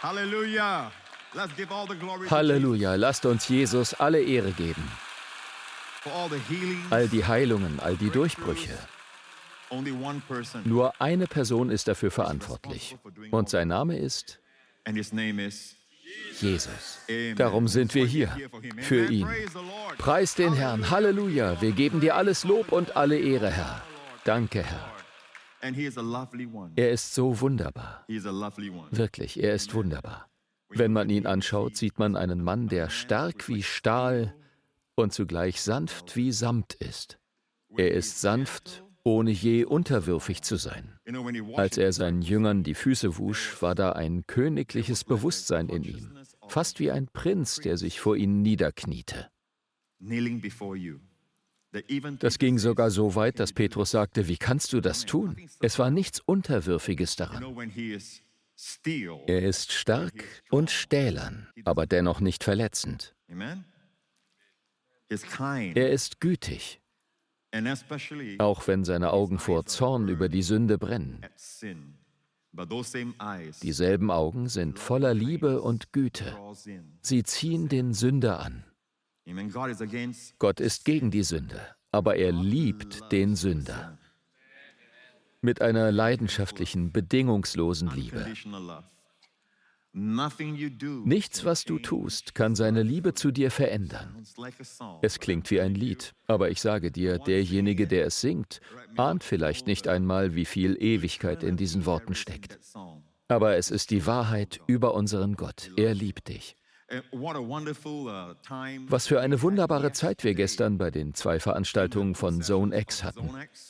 Halleluja. Let's give all the glory to Halleluja, lasst uns Jesus alle Ehre geben. for all the healings. All die Heilungen, all die Durchbrüche. Only one person, Nur eine Person ist dafür verantwortlich. Und sein Name ist and his name is Jesus. Amen. Darum sind wir hier, für ihn. Praise the Lord. Preis den Herrn, Halleluja. Wir geben dir alles Lob und alle Ehre, Herr. Danke, Herr. And he is a lovely one. Er ist so wunderbar. He is a lovely one. Wirklich, er ist wunderbar. Wenn man ihn anschaut, sieht man einen Mann, der stark wie Stahl und zugleich sanft wie Samt ist. Er ist sanft, ohne je unterwürfig zu sein. You know, when he walks Als er seinen Jüngern die Füße wusch, war da ein königliches Bewusstsein in ihm. Fast wie ein Prinz, der sich vor ihnen niederkniete. kneeling before you. That even Das ging sogar so weit, dass Petrus sagte, wie kannst du das tun? Es war nichts Unterwürfiges you daran. know when he is still. Er ist stark und stählern, aber dennoch nicht verletzend. Amen. He's kind. Er ist gütig, And especially auch wenn seine Augen vor Zorn über die Sünde brennen. at sin. But those same eyes Dieselben Augen sind voller Liebe und Güte. draws in. Sie ziehen den Sünder an. Amen. God is against Gott ist gegen die Sünde, aber er liebt den Sünder. Mit einer leidenschaftlichen, bedingungslosen Liebe. unconditional love. Nothing you do. Nichts, was du tust, kann seine Liebe zu dir verändern. It's like a song. Es klingt wie ein Lied, aber ich sage dir, derjenige, der es singt, ahnt vielleicht nicht einmal, wie viel Ewigkeit in diesen Worten steckt. That song. Aber es ist die Wahrheit über unseren Gott. Er liebt dich. And what a wonderful time. Was für eine wunderbare Zeit wir gestern bei den 2 Veranstaltungen von Zone X hatten. Zone X.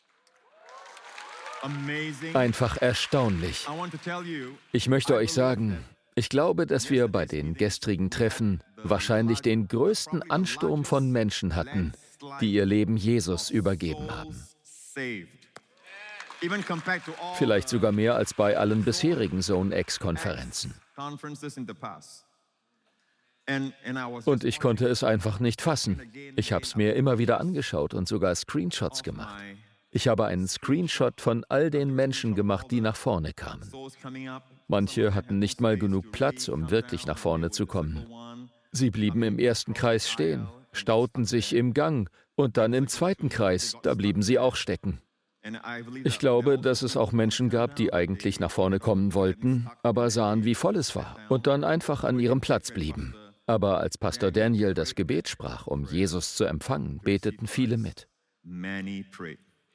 Amazing. Einfach erstaunlich. I want to tell you, Ich möchte euch sagen, ich glaube, dass wir bei den gestrigen Treffen wahrscheinlich den größten Ansturm von Menschen hatten, die ihr Leben Jesus übergeben haben. saved. Even compared to all Vielleicht sogar mehr als bei allen bisherigen Zone X-Konferenzen. conferences in the past. And I was Und ich konnte es einfach nicht fassen. Ich habe es mir immer wieder angeschaut und sogar Screenshots gemacht. Ich habe einen Screenshot von all den Menschen gemacht, die nach vorne kamen. souls coming up. Manche hatten nicht mal genug Platz, um wirklich nach vorne zu kommen. Sie blieben im ersten Kreis stehen, stauten sich im Gang und dann im zweiten Kreis, da blieben sie auch stecken. And I believe Ich glaube, dass es auch Menschen gab, die eigentlich nach vorne kommen wollten, aber sahen, wie voll es war und dann einfach an ihrem Platz blieben. Aber als Pastor Daniel das Gebet sprach, um Jesus zu empfangen, beteten viele mit. many prayed.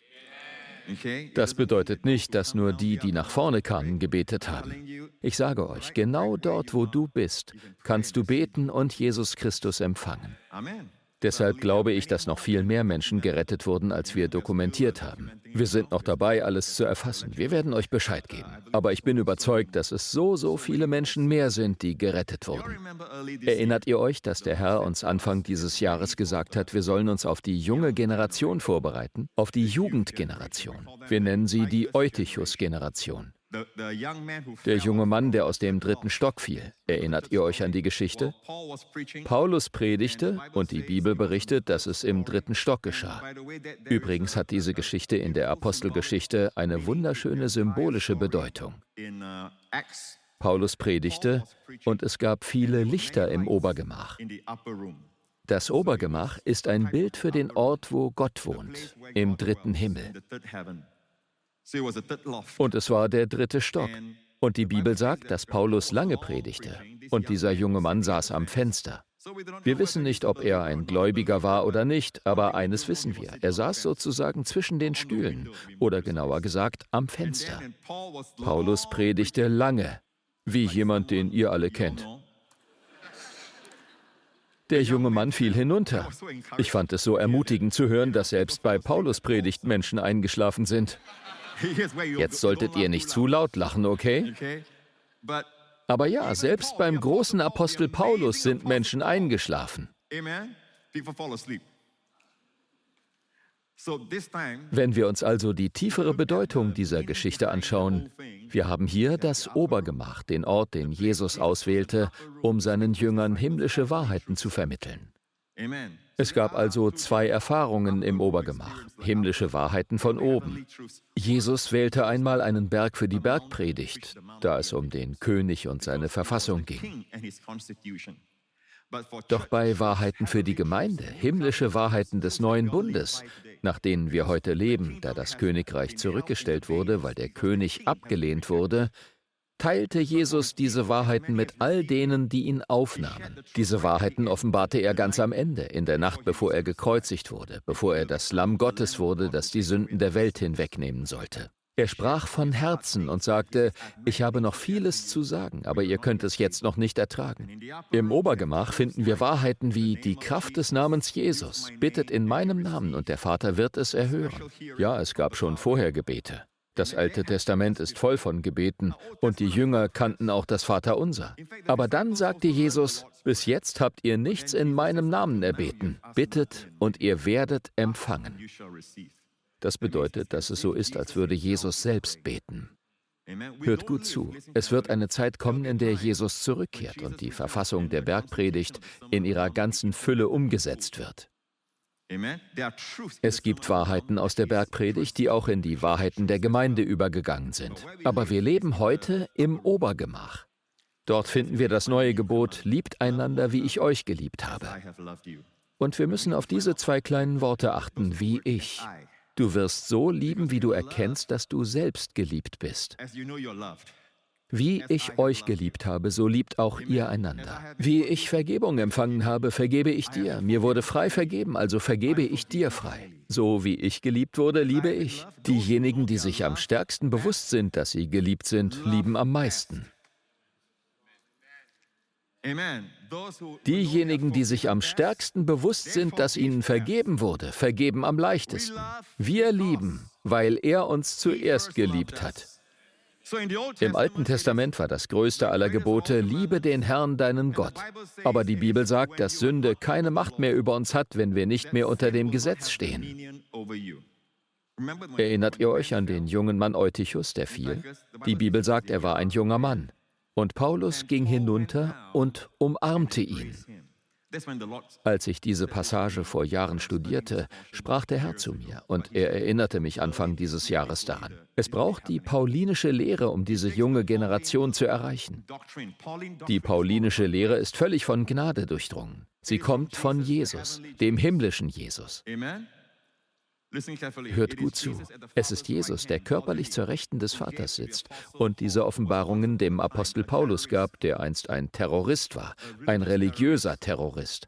Okay? Das bedeutet nicht, dass nur die, die nach vorne kamen, gebetet haben. Ich sage euch, genau dort, wo du bist, kannst du beten und Jesus Christus empfangen. Amen. Deshalb glaube ich, dass noch viel mehr Menschen gerettet wurden, als wir dokumentiert haben. Wir sind noch dabei, alles zu erfassen. Wir werden euch Bescheid geben. Aber ich bin überzeugt, dass es so viele Menschen mehr sind, die gerettet wurden. Remember early this Erinnert ihr euch, dass der Herr uns Anfang dieses Jahres gesagt hat, wir sollen uns auf die junge Generation vorbereiten? Auf die Jugendgeneration. Wir nennen sie die Eutychus-Generation. the young man who Der fell, junge Mann, der aus dem 3. Stock fiel. Erinnert ihr euch an die Geschichte? Paul was preaching. Paulus predigte und die Bibel berichtet, dass es im 3. Stock geschah. By the way, there Übrigens hat diese Geschichte in der Apostelgeschichte eine wunderschöne symbolische Bedeutung. in Acts Paulus predigte und es gab viele Lichter im Obergemach. in the upper room. Das Obergemach ist ein Bild für den Ort, wo Gott wohnt, im 3. Himmel. The third heaven. So it was the third loft. Und es war der 3. Stock. Und die Bibel sagt, dass Paulus lange predigte. Und dieser junge Mann saß am Fenster. So we don't Wir wissen nicht, ob er ein Gläubiger war oder nicht, aber eines wissen wir. Er saß sozusagen zwischen den Stühlen oder genauer gesagt am Fenster. and Paul was Paulus predigte lange, wie jemand, den ihr alle kennt. Der junge Mann fiel hinunter. Ich fand es so ermutigend zu hören, dass selbst bei Paulus Predigt Menschen eingeschlafen sind. Here's where you Jetzt solltet ihr nicht zu laut lachen, okay? okay. But Aber ja, selbst beim großen Apostel Paulus sind Menschen eingeschlafen. amen. People fall asleep. So this time Wenn wir uns also die tiefere Bedeutung dieser Geschichte anschauen, wir haben hier das Obergemach, den Ort, den Jesus auswählte, um seinen Jüngern himmlische Wahrheiten zu vermitteln. amen. Es gab also zwei Erfahrungen im Obergemach, himmlische Wahrheiten von oben. Jesus wählte einmal einen Berg für die Bergpredigt, da es um den König und seine Verfassung ging. Doch bei Wahrheiten für die Gemeinde, himmlische Wahrheiten des neuen Bundes, nach denen wir heute leben, da das Königreich zurückgestellt wurde, weil der König abgelehnt wurde, teilte Jesus diese Wahrheiten mit all denen, die ihn aufnahmen. Diese Wahrheiten offenbarte er ganz am Ende, in der Nacht, bevor er gekreuzigt wurde, bevor er das Lamm Gottes wurde, das die Sünden der Welt hinwegnehmen sollte. Er sprach von Herzen und sagte, ich habe noch vieles zu sagen, aber ihr könnt es jetzt noch nicht ertragen. Im Obergemach finden wir Wahrheiten wie die Kraft des Namens Jesus, bittet in meinem Namen und der Vater wird es erhören. Ja, es gab schon vorher Gebete. Das Alte Testament ist voll von Gebeten und die Jünger kannten auch das Vaterunser. Aber dann sagte Jesus, bis jetzt habt ihr nichts in meinem Namen erbeten. Bittet und ihr werdet empfangen. Das bedeutet, dass es so ist, als würde Jesus selbst beten. Hört gut zu. Es wird eine Zeit kommen, in der Jesus zurückkehrt und die Verfassung der Bergpredigt in ihrer ganzen Fülle umgesetzt wird. Es gibt Wahrheiten aus der Bergpredigt, die auch in die Wahrheiten der Gemeinde übergegangen sind. Aber wir leben heute im Obergemach. Dort finden wir das neue Gebot, liebt einander, wie ich euch geliebt habe. Und wir müssen auf diese zwei kleinen Worte achten, wie ich. Du wirst so lieben, wie du erkennst, dass du selbst geliebt bist. Wie ich euch geliebt habe, so liebt auch ihr einander. Wie ich Vergebung empfangen habe, vergebe ich dir. Mir wurde frei vergeben, also vergebe ich dir frei. So wie ich geliebt wurde, liebe ich. Diejenigen, die sich am stärksten bewusst sind, dass sie geliebt sind, lieben am meisten. Diejenigen, die sich am stärksten bewusst sind, dass ihnen vergeben wurde, vergeben am leichtesten. Wir lieben, weil er uns zuerst geliebt hat. Im Alten Testament war das größte aller Gebote, liebe den Herrn, deinen Gott. Aber die Bibel sagt, dass Sünde keine Macht mehr über uns hat, wenn wir nicht mehr unter dem Gesetz stehen. Erinnert ihr euch an den jungen Mann Eutychus, der fiel? Die Bibel sagt, er war ein junger Mann. Und Paulus ging hinunter und umarmte ihn. Als ich diese Passage vor Jahren studierte, sprach der Herr zu mir und er erinnerte mich Anfang dieses Jahres daran. Es braucht die paulinische Lehre, um diese junge Generation zu erreichen. Die paulinische Lehre ist völlig von Gnade durchdrungen. Sie kommt von Jesus, dem himmlischen Jesus. Hört gut zu. Es ist Jesus, der körperlich zur Rechten des Vaters sitzt und diese Offenbarungen dem Apostel Paulus gab, der einst ein Terrorist war, ein religiöser Terrorist.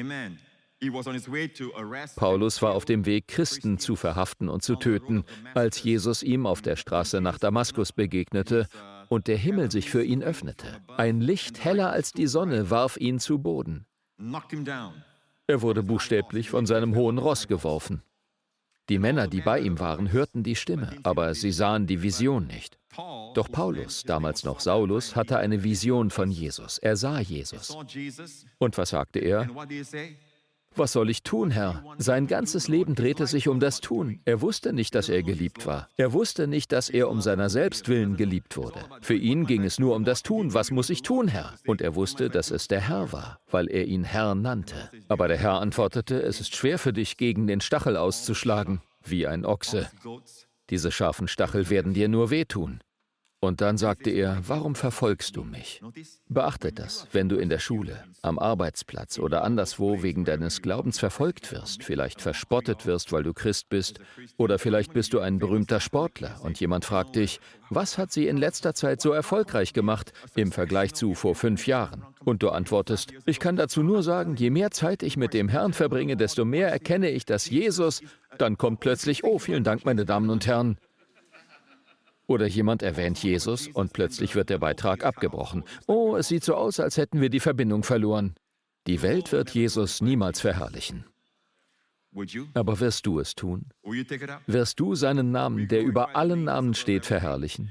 Paulus war auf dem Weg, Christen zu verhaften und zu töten, als Jesus ihm auf der Straße nach Damaskus begegnete und der Himmel sich für ihn öffnete. Ein Licht heller als die Sonne warf ihn zu Boden. Er wurde buchstäblich von seinem hohen Ross geworfen. Die Männer, die bei ihm waren, hörten die Stimme, aber sie sahen die Vision nicht. Doch Paulus, damals noch Saulus, hatte eine Vision von Jesus. Er sah Jesus. Und was sagte er? Was soll ich tun, Herr? Sein ganzes Leben drehte sich um das Tun. Er wusste nicht, dass er geliebt war. Er wusste nicht, dass er um seiner selbst willen geliebt wurde. Für ihn ging es nur um das Tun. Was muss ich tun, Herr? Und er wusste, dass es der Herr war, weil er ihn Herr nannte. Aber der Herr antwortete, es ist schwer für dich, gegen den Stachel auszuschlagen, wie ein Ochse. Diese scharfen Stachel werden dir nur wehtun. Und dann sagte er, warum verfolgst du mich? Beachtet das, wenn du in der Schule, am Arbeitsplatz oder anderswo wegen deines Glaubens verfolgt wirst, vielleicht verspottet wirst, weil du Christ bist, oder vielleicht bist du ein berühmter Sportler und jemand fragt dich, was hat sie in letzter Zeit so erfolgreich gemacht im Vergleich zu vor 5 Jahren? Und du antwortest, ich kann dazu nur sagen, je mehr Zeit ich mit dem Herrn verbringe, desto mehr erkenne ich, dass Jesus, dann kommt plötzlich, oh, vielen Dank, meine Damen und Herren. Oder jemand erwähnt Jesus und plötzlich wird der Beitrag abgebrochen. Oh, es sieht so aus, als hätten wir die Verbindung verloren. Die Welt wird Jesus niemals verherrlichen. Aber wirst du es tun? Wirst du seinen Namen, der über allen Namen steht, verherrlichen?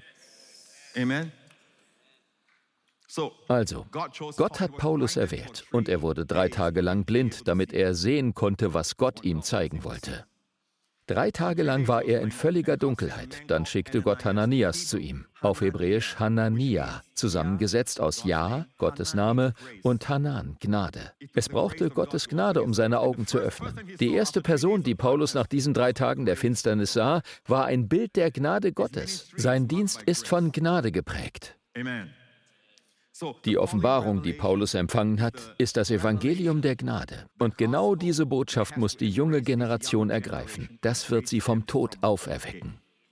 Also, Gott hat Paulus erwählt und er wurde 3 Tage lang blind, damit er sehen konnte, was Gott ihm zeigen wollte. 3 Tage lang war er in völliger Dunkelheit. Dann schickte Gott Hananias zu ihm. Auf Hebräisch Hanania, zusammengesetzt aus Ja, Gottes Name, und Hanan, Gnade. Es brauchte Gottes Gnade, um seine Augen zu öffnen. Die erste Person, die Paulus nach diesen 3 Tagen der Finsternis sah, war ein Bild der Gnade Gottes. Sein Dienst ist von Gnade geprägt. Die Offenbarung, die Paulus empfangen hat, ist das Evangelium der Gnade. Und genau diese Botschaft muss die junge Generation ergreifen. Das wird sie vom Tod auferwecken.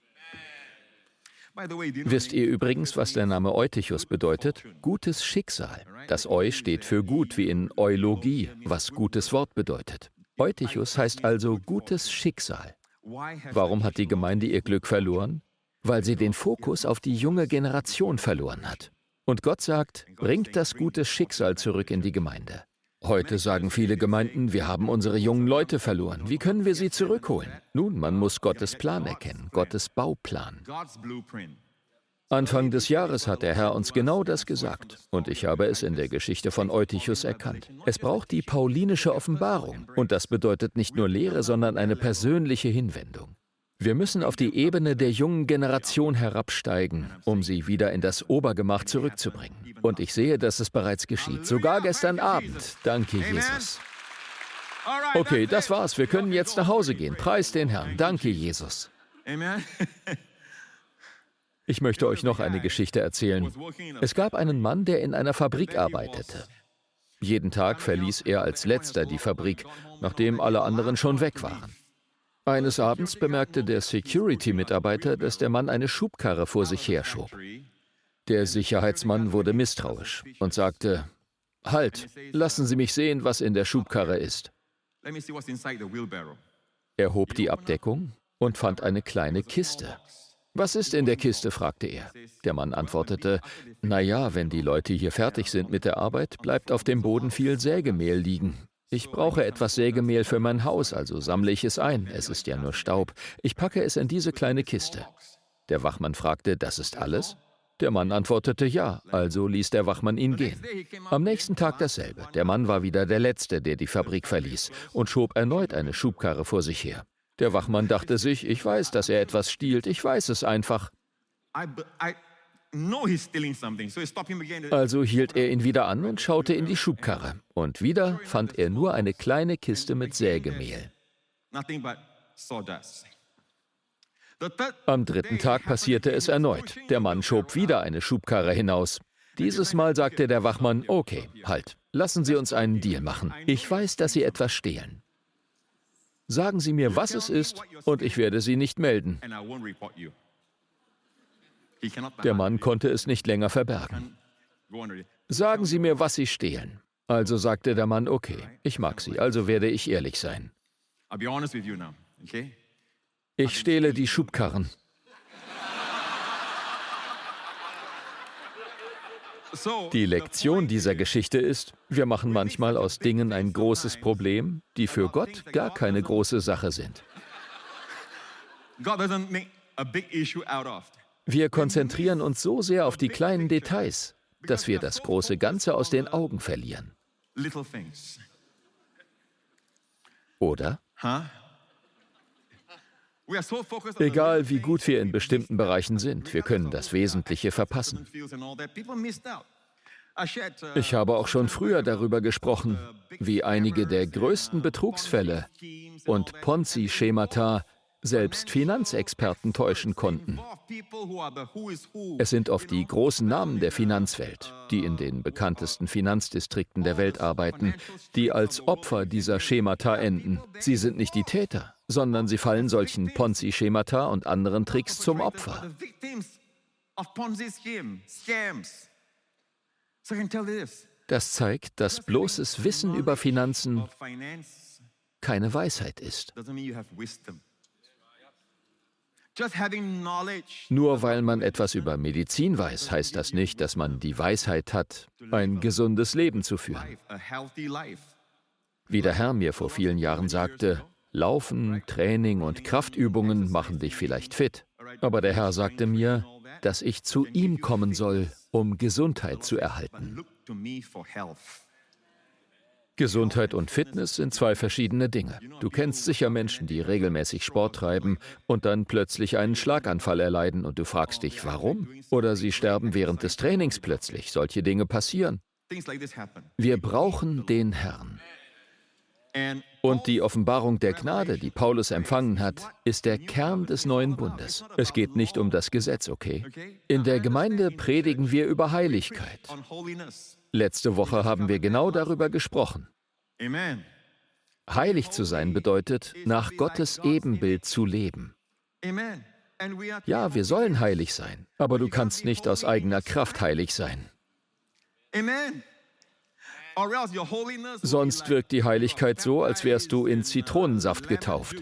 Wisst ihr übrigens, was der Name Eutychus bedeutet? Gutes Schicksal. Das Eu steht für gut, wie in Eulogie, was gutes Wort bedeutet. Eutychus heißt also gutes Schicksal. Warum hat die Gemeinde ihr Glück verloren? Weil sie den Fokus auf die junge Generation verloren hat. Und Gott sagt, bringt das gute Schicksal zurück in die Gemeinde. Heute sagen viele Gemeinden, wir haben unsere jungen Leute verloren. Wie können wir sie zurückholen? Nun, man muss Gottes Plan erkennen, Gottes Bauplan. Anfang des Jahres hat der Herr uns genau das gesagt. Und ich habe es in der Geschichte von Eutychus erkannt. Es braucht die paulinische Offenbarung. Und das bedeutet nicht nur Lehre, sondern eine persönliche Hinwendung. Wir müssen auf die Ebene der jungen Generation herabsteigen, um sie wieder in das Obergemach zurückzubringen. Und ich sehe, dass es bereits geschieht. Sogar gestern Abend. Danke, Jesus. Okay, das war's. Wir können jetzt nach Hause gehen. Preis den Herrn. Danke, Jesus. Ich möchte euch noch eine Geschichte erzählen. Es gab einen Mann, der in einer Fabrik arbeitete. Jeden Tag verließ er als Letzter die Fabrik, nachdem alle anderen schon weg waren. Eines Abends bemerkte der Security-Mitarbeiter, dass der Mann eine Schubkarre vor sich herschob. Der Sicherheitsmann wurde misstrauisch und sagte, »Halt, lassen Sie mich sehen, was in der Schubkarre ist.« Er hob die Abdeckung und fand eine kleine Kiste. »Was ist in der Kiste?« fragte er. Der Mann antwortete, »Naja, wenn die Leute hier fertig sind mit der Arbeit, bleibt auf dem Boden viel Sägemehl liegen. Ich brauche etwas Sägemehl für mein Haus, also sammle ich es ein. Es ist ja nur Staub. Ich packe es in diese kleine Kiste.« Der Wachmann fragte, »Das ist alles?« Der Mann antwortete, »Ja«, also ließ der Wachmann ihn gehen. Am nächsten Tag dasselbe. Der Mann war wieder der Letzte, der die Fabrik verließ und schob erneut eine Schubkarre vor sich her. Der Wachmann dachte sich, ich weiß, dass er etwas stiehlt, ich weiß es einfach. Also hielt er ihn wieder an und schaute in die Schubkarre. Und wieder fand er nur eine kleine Kiste mit Sägemehl. Am 3. Tag passierte es erneut. Der Mann schob wieder eine Schubkarre hinaus. Dieses Mal sagte der Wachmann, okay, halt, lassen Sie uns einen Deal machen. Ich weiß, dass Sie etwas stehlen. Sagen Sie mir, was es ist, und ich werde Sie nicht melden. Der Mann konnte es nicht länger verbergen. Sagen Sie mir, was Sie stehlen. Also sagte der Mann, okay, ich mag Sie, also werde ich ehrlich sein. Ich stehle die Schubkarren. Die Lektion dieser Geschichte ist, wir machen manchmal aus Dingen ein großes Problem, die für Gott gar keine große Sache sind. Wir konzentrieren uns so sehr auf die kleinen Details, dass wir das große Ganze aus den Augen verlieren. Oder? Egal wie gut wir in bestimmten Bereichen sind, wir können das Wesentliche verpassen. Ich habe auch schon früher darüber gesprochen, wie einige der größten Betrugsfälle und Ponzi-Schemata selbst Finanzexperten täuschen konnten. Es sind oft die großen Namen der Finanzwelt, die in den bekanntesten Finanzdistrikten der Welt arbeiten, die als Opfer dieser Schemata enden. Sie sind nicht die Täter, sondern sie fallen solchen Ponzi-Schemata und anderen Tricks zum Opfer. Das zeigt, dass bloßes Wissen über Finanzen keine Weisheit ist. Nur weil man etwas über Medizin weiß, heißt das nicht, dass man die Weisheit hat, ein gesundes Leben zu führen. Wie der Herr mir vor vielen Jahren sagte, Laufen, Training und Kraftübungen machen dich vielleicht fit. Aber der Herr sagte mir, dass ich zu ihm kommen soll, um Gesundheit zu erhalten. Gesundheit und Fitness sind zwei verschiedene Dinge. Du kennst sicher Menschen, die regelmäßig Sport treiben und dann plötzlich einen Schlaganfall erleiden und du fragst dich, warum? Oder sie sterben während des Trainings plötzlich. Solche Dinge passieren. Wir brauchen den Herrn. Und die Offenbarung der Gnade, die Paulus empfangen hat, ist der Kern des neuen Bundes. Es geht nicht um das Gesetz, okay? In der Gemeinde predigen wir über Heiligkeit. Letzte Woche haben wir genau darüber gesprochen. Heilig zu sein bedeutet, nach Gottes Ebenbild zu leben. Ja, wir sollen heilig sein, aber du kannst nicht aus eigener Kraft heilig sein. Sonst wirkt die Heiligkeit so, als wärst du in Zitronensaft getauft.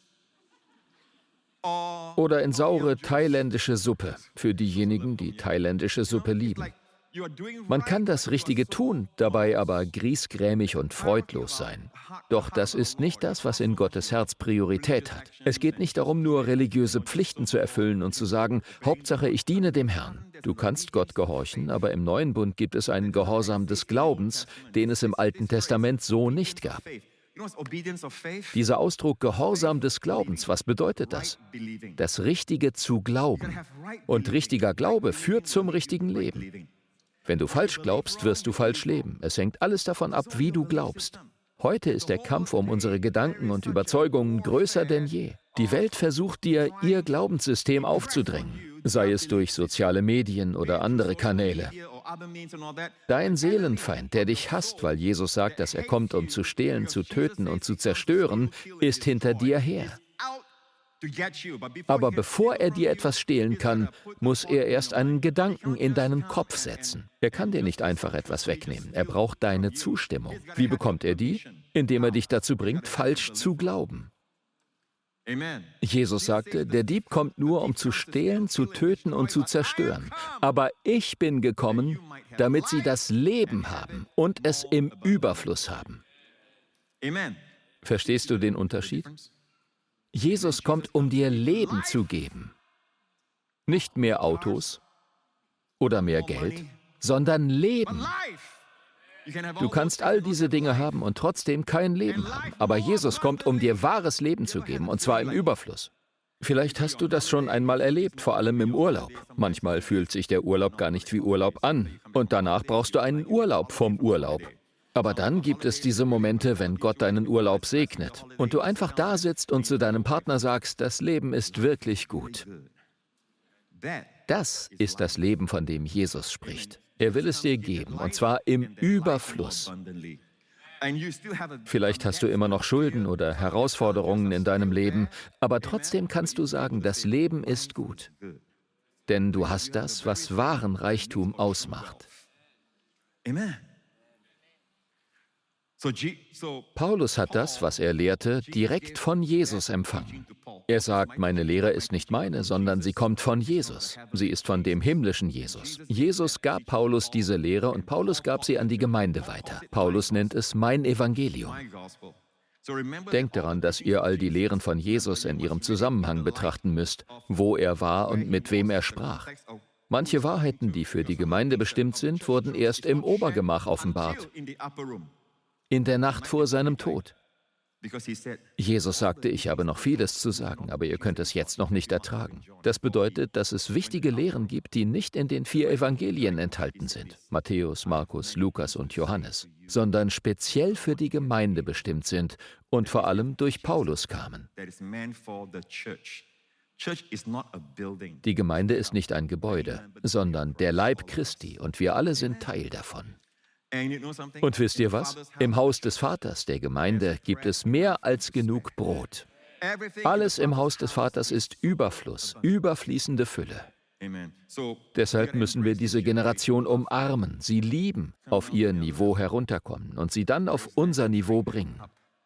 Oder in saure thailändische Suppe, für diejenigen, die thailändische Suppe lieben. Man kann das Richtige tun, dabei aber griesgrämig und freudlos sein. Doch das ist nicht das, was in Gottes Herz Priorität hat. Es geht nicht darum, nur religiöse Pflichten zu erfüllen und zu sagen, Hauptsache, ich diene dem Herrn. Du kannst Gott gehorchen, aber im Neuen Bund gibt es einen Gehorsam des Glaubens, den es im Alten Testament so nicht gab. Dieser Ausdruck Gehorsam des Glaubens, was bedeutet das? Das Richtige zu glauben. Und richtiger Glaube führt zum richtigen Leben. Wenn du falsch glaubst, wirst du falsch leben. Es hängt alles davon ab, wie du glaubst. Heute ist der Kampf um unsere Gedanken und Überzeugungen größer denn je. Die Welt versucht dir, ihr Glaubenssystem aufzudrängen, sei es durch soziale Medien oder andere Kanäle. Dein Seelenfeind, der dich hasst, weil Jesus sagt, dass er kommt, um zu stehlen, zu töten und zu zerstören, ist hinter dir her. Aber bevor er dir etwas stehlen kann, muss er erst einen Gedanken in deinen Kopf setzen. Er kann dir nicht einfach etwas wegnehmen. Er braucht deine Zustimmung. Wie bekommt er die? Indem er dich dazu bringt, falsch zu glauben. Jesus sagte, der Dieb kommt nur, um zu stehlen, zu töten und zu zerstören. Aber ich bin gekommen, damit sie das Leben haben und es im Überfluss haben. Verstehst du den Unterschied? Jesus kommt, um dir Leben zu geben. Nicht mehr Autos oder mehr Geld, sondern Leben. Du kannst all diese Dinge haben und trotzdem kein Leben haben. Aber Jesus kommt, um dir wahres Leben zu geben, und zwar im Überfluss. Vielleicht hast du das schon einmal erlebt, vor allem im Urlaub. Manchmal fühlt sich der Urlaub gar nicht wie Urlaub an. Und danach brauchst du einen Urlaub vom Urlaub. Aber dann gibt es diese Momente, wenn Gott deinen Urlaub segnet und du einfach da sitzt und zu deinem Partner sagst, das Leben ist wirklich gut. Das ist das Leben, von dem Jesus spricht. Er will es dir geben, und zwar im Überfluss. Vielleicht hast du immer noch Schulden oder Herausforderungen in deinem Leben, aber trotzdem kannst du sagen, das Leben ist gut. Denn du hast das, was wahren Reichtum ausmacht. Paulus hat das, was er lehrte, direkt von Jesus empfangen. Er sagt, meine Lehre ist nicht meine, sondern sie kommt von Jesus. Sie ist von dem himmlischen Jesus. Jesus gab Paulus diese Lehre und Paulus gab sie an die Gemeinde weiter. Paulus nennt es mein Evangelium. Denkt daran, dass ihr all die Lehren von Jesus in ihrem Zusammenhang betrachten müsst, wo er war und mit wem er sprach. Manche Wahrheiten, die für die Gemeinde bestimmt sind, wurden erst im Obergemach offenbart. In der Nacht vor seinem Tod. Jesus sagte, ich habe noch vieles zu sagen, aber ihr könnt es jetzt noch nicht ertragen. Das bedeutet, dass es wichtige Lehren gibt, die nicht in den 4 Evangelien enthalten sind, Matthäus, Markus, Lukas und Johannes, sondern speziell für die Gemeinde bestimmt sind und vor allem durch Paulus kamen. Die Gemeinde ist nicht ein Gebäude, sondern der Leib Christi und wir alle sind Teil davon. Und wisst ihr was? Im Haus des Vaters, der Gemeinde, gibt es mehr als genug Brot. Alles im Haus des Vaters ist Überfluss, überfließende Fülle. Deshalb müssen wir diese Generation umarmen, sie lieben, auf ihr Niveau herunterkommen und sie dann auf unser Niveau bringen.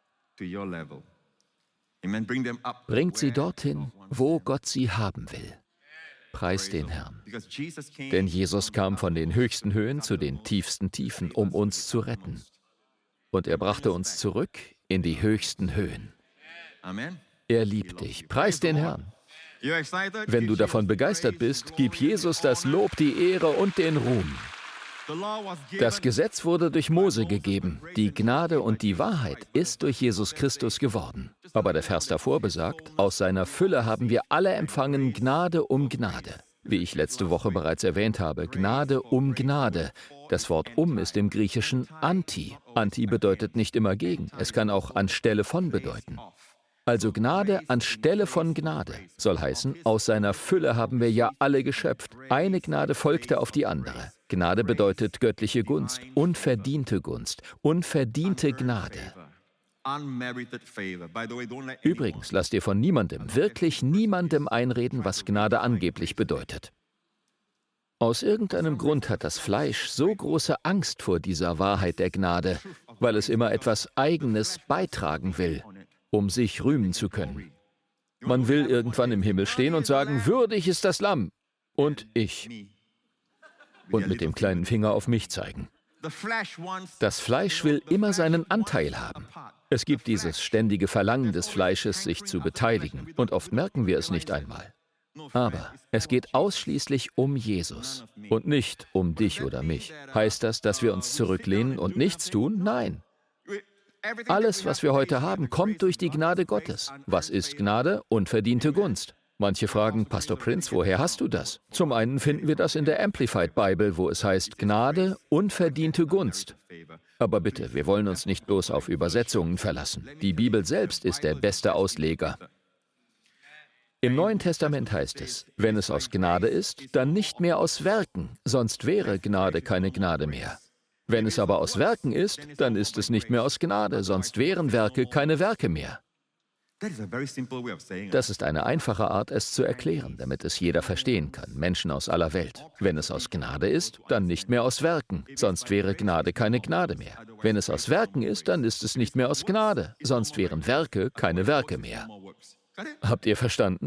Bringt sie dorthin, wo Gott sie haben will. Preis den Herrn. Denn Jesus kam von den höchsten Höhen zu den tiefsten Tiefen, um uns zu retten. Und er brachte uns zurück in die höchsten Höhen. Er liebt dich. Preis den Herrn. Wenn du davon begeistert bist, gib Jesus das Lob, die Ehre und den Ruhm. Das Gesetz wurde durch Mose gegeben. Die Gnade und die Wahrheit ist durch Jesus Christus geworden. Aber der Vers davor besagt, aus seiner Fülle haben wir alle empfangen Gnade um Gnade. Wie ich letzte Woche bereits erwähnt habe, Gnade um Gnade. Das Wort ist im Griechischen anti. Anti bedeutet nicht immer gegen. Es kann auch anstelle von bedeuten. Also Gnade anstelle von Gnade soll heißen, aus seiner Fülle haben wir ja alle geschöpft. Eine Gnade folgte auf die andere. Gnade bedeutet göttliche Gunst, unverdiente Gnade. Übrigens, lass dir von niemandem, wirklich niemandem einreden, was Gnade angeblich bedeutet. Aus irgendeinem Grund hat das Fleisch so große Angst vor dieser Wahrheit der Gnade, weil es immer etwas Eigenes beitragen will, um sich rühmen zu können. Man will irgendwann im Himmel stehen und sagen, würdig ist das Lamm und ich. Und mit dem kleinen Finger auf mich zeigen. Das Fleisch will immer seinen Anteil haben. Es gibt dieses ständige Verlangen des Fleisches, sich zu beteiligen. Und oft merken wir es nicht einmal. Aber es geht ausschließlich um Jesus und nicht um dich oder mich. Heißt das, dass wir uns zurücklehnen und nichts tun? Nein. Alles, was wir heute haben, kommt durch die Gnade Gottes. Was ist Gnade? Unverdiente Gunst. Manche fragen, Pastor Prinz, woher hast du das? Zum einen finden wir das in der Amplified Bible, wo es heißt Gnade, unverdiente Gunst. Aber bitte, wir wollen uns nicht bloß auf Übersetzungen verlassen. Die Bibel selbst ist der beste Ausleger. Im Neuen Testament heißt es, wenn es aus Gnade ist, dann nicht mehr aus Werken, sonst wäre Gnade keine Gnade mehr. Wenn es aber aus Werken ist, dann ist es nicht mehr aus Gnade, sonst wären Werke keine Werke mehr. Das ist eine einfache Art, es zu erklären, damit es jeder verstehen kann, Menschen aus aller Welt. Wenn es aus Gnade ist, dann nicht mehr aus Werken, sonst wäre Gnade keine Gnade mehr. Wenn es aus Werken ist, dann ist es nicht mehr aus Gnade, sonst wären Werke keine Werke mehr. Habt ihr verstanden?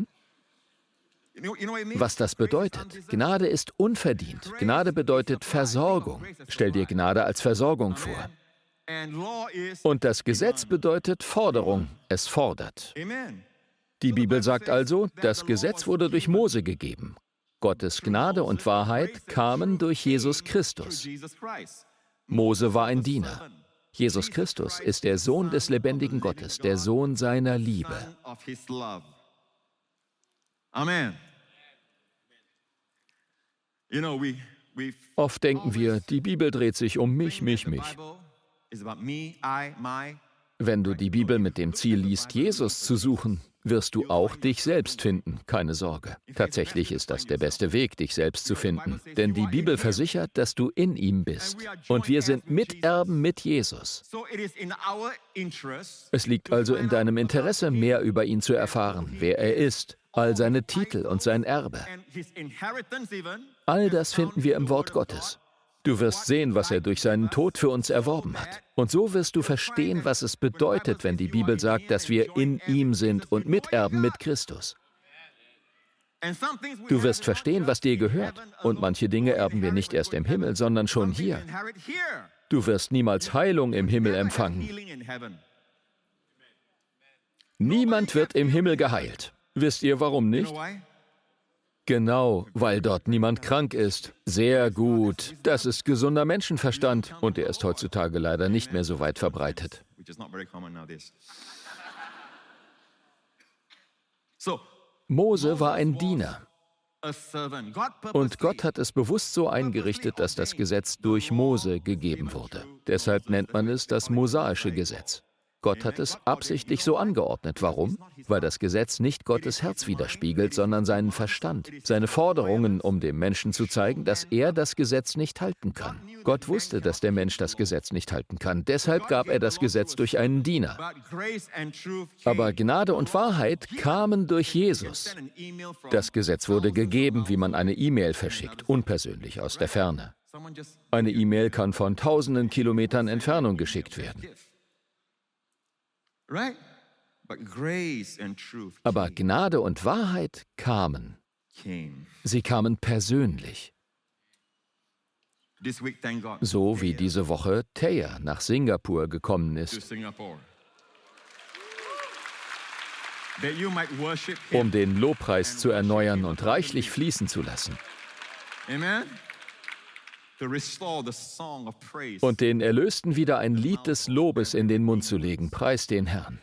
Was das bedeutet? Gnade ist unverdient. Gnade bedeutet Versorgung. Stell dir Gnade als Versorgung vor. Und das Gesetz bedeutet Forderung. Es fordert. Die Bibel sagt also, das Gesetz wurde durch Mose gegeben. Gottes Gnade und Wahrheit kamen durch Jesus Christus. Mose war ein Diener. Jesus Christus ist der Sohn des lebendigen Gottes, der Sohn seiner Liebe. Amen. Oft denken wir, die Bibel dreht sich um mich. Wenn du die Bibel mit dem Ziel liest, Jesus zu suchen, wirst du auch dich selbst finden, keine Sorge. Tatsächlich ist das der beste Weg, dich selbst zu finden. Denn die Bibel versichert, dass du in ihm bist. Und wir sind Miterben mit Jesus. Es liegt also in deinem Interesse, mehr über ihn zu erfahren, wer er ist, all seine Titel und sein Erbe. All das finden wir im Wort Gottes. Du wirst sehen, was er durch seinen Tod für uns erworben hat. Und so wirst du verstehen, was es bedeutet, wenn die Bibel sagt, dass wir in ihm sind und Miterben mit Christus. Du wirst verstehen, was dir gehört. Und manche Dinge erben wir nicht erst im Himmel, sondern schon hier. Du wirst niemals Heilung im Himmel empfangen. Niemand wird im Himmel geheilt. Wisst ihr, warum nicht? Genau, weil dort niemand krank ist. Sehr gut. Das ist gesunder Menschenverstand. Und er ist heutzutage leider nicht mehr so weit verbreitet. Mose war ein Diener. Und Gott hat es bewusst so eingerichtet, dass das Gesetz durch Mose gegeben wurde. Deshalb nennt man es das mosaische Gesetz. Gott hat es absichtlich so angeordnet. Warum? Weil das Gesetz nicht Gottes Herz widerspiegelt, sondern seinen Verstand, seine Forderungen, um dem Menschen zu zeigen, dass er das Gesetz nicht halten kann. Gott wusste, dass der Mensch das Gesetz nicht halten kann. Deshalb gab er das Gesetz durch einen Diener. Aber Gnade und Wahrheit kamen durch Jesus. Das Gesetz wurde gegeben, wie man eine E-Mail verschickt, unpersönlich aus der Ferne. Eine E-Mail kann von tausenden Kilometern Entfernung geschickt werden. Aber Gnade und Wahrheit kamen. Sie kamen persönlich. So wie diese Woche Taya nach Singapur gekommen ist, um den Lobpreis zu erneuern und reichlich fließen zu lassen. und den Erlösten wieder ein Lied des Lobes in den Mund zu legen. Preis den Herrn.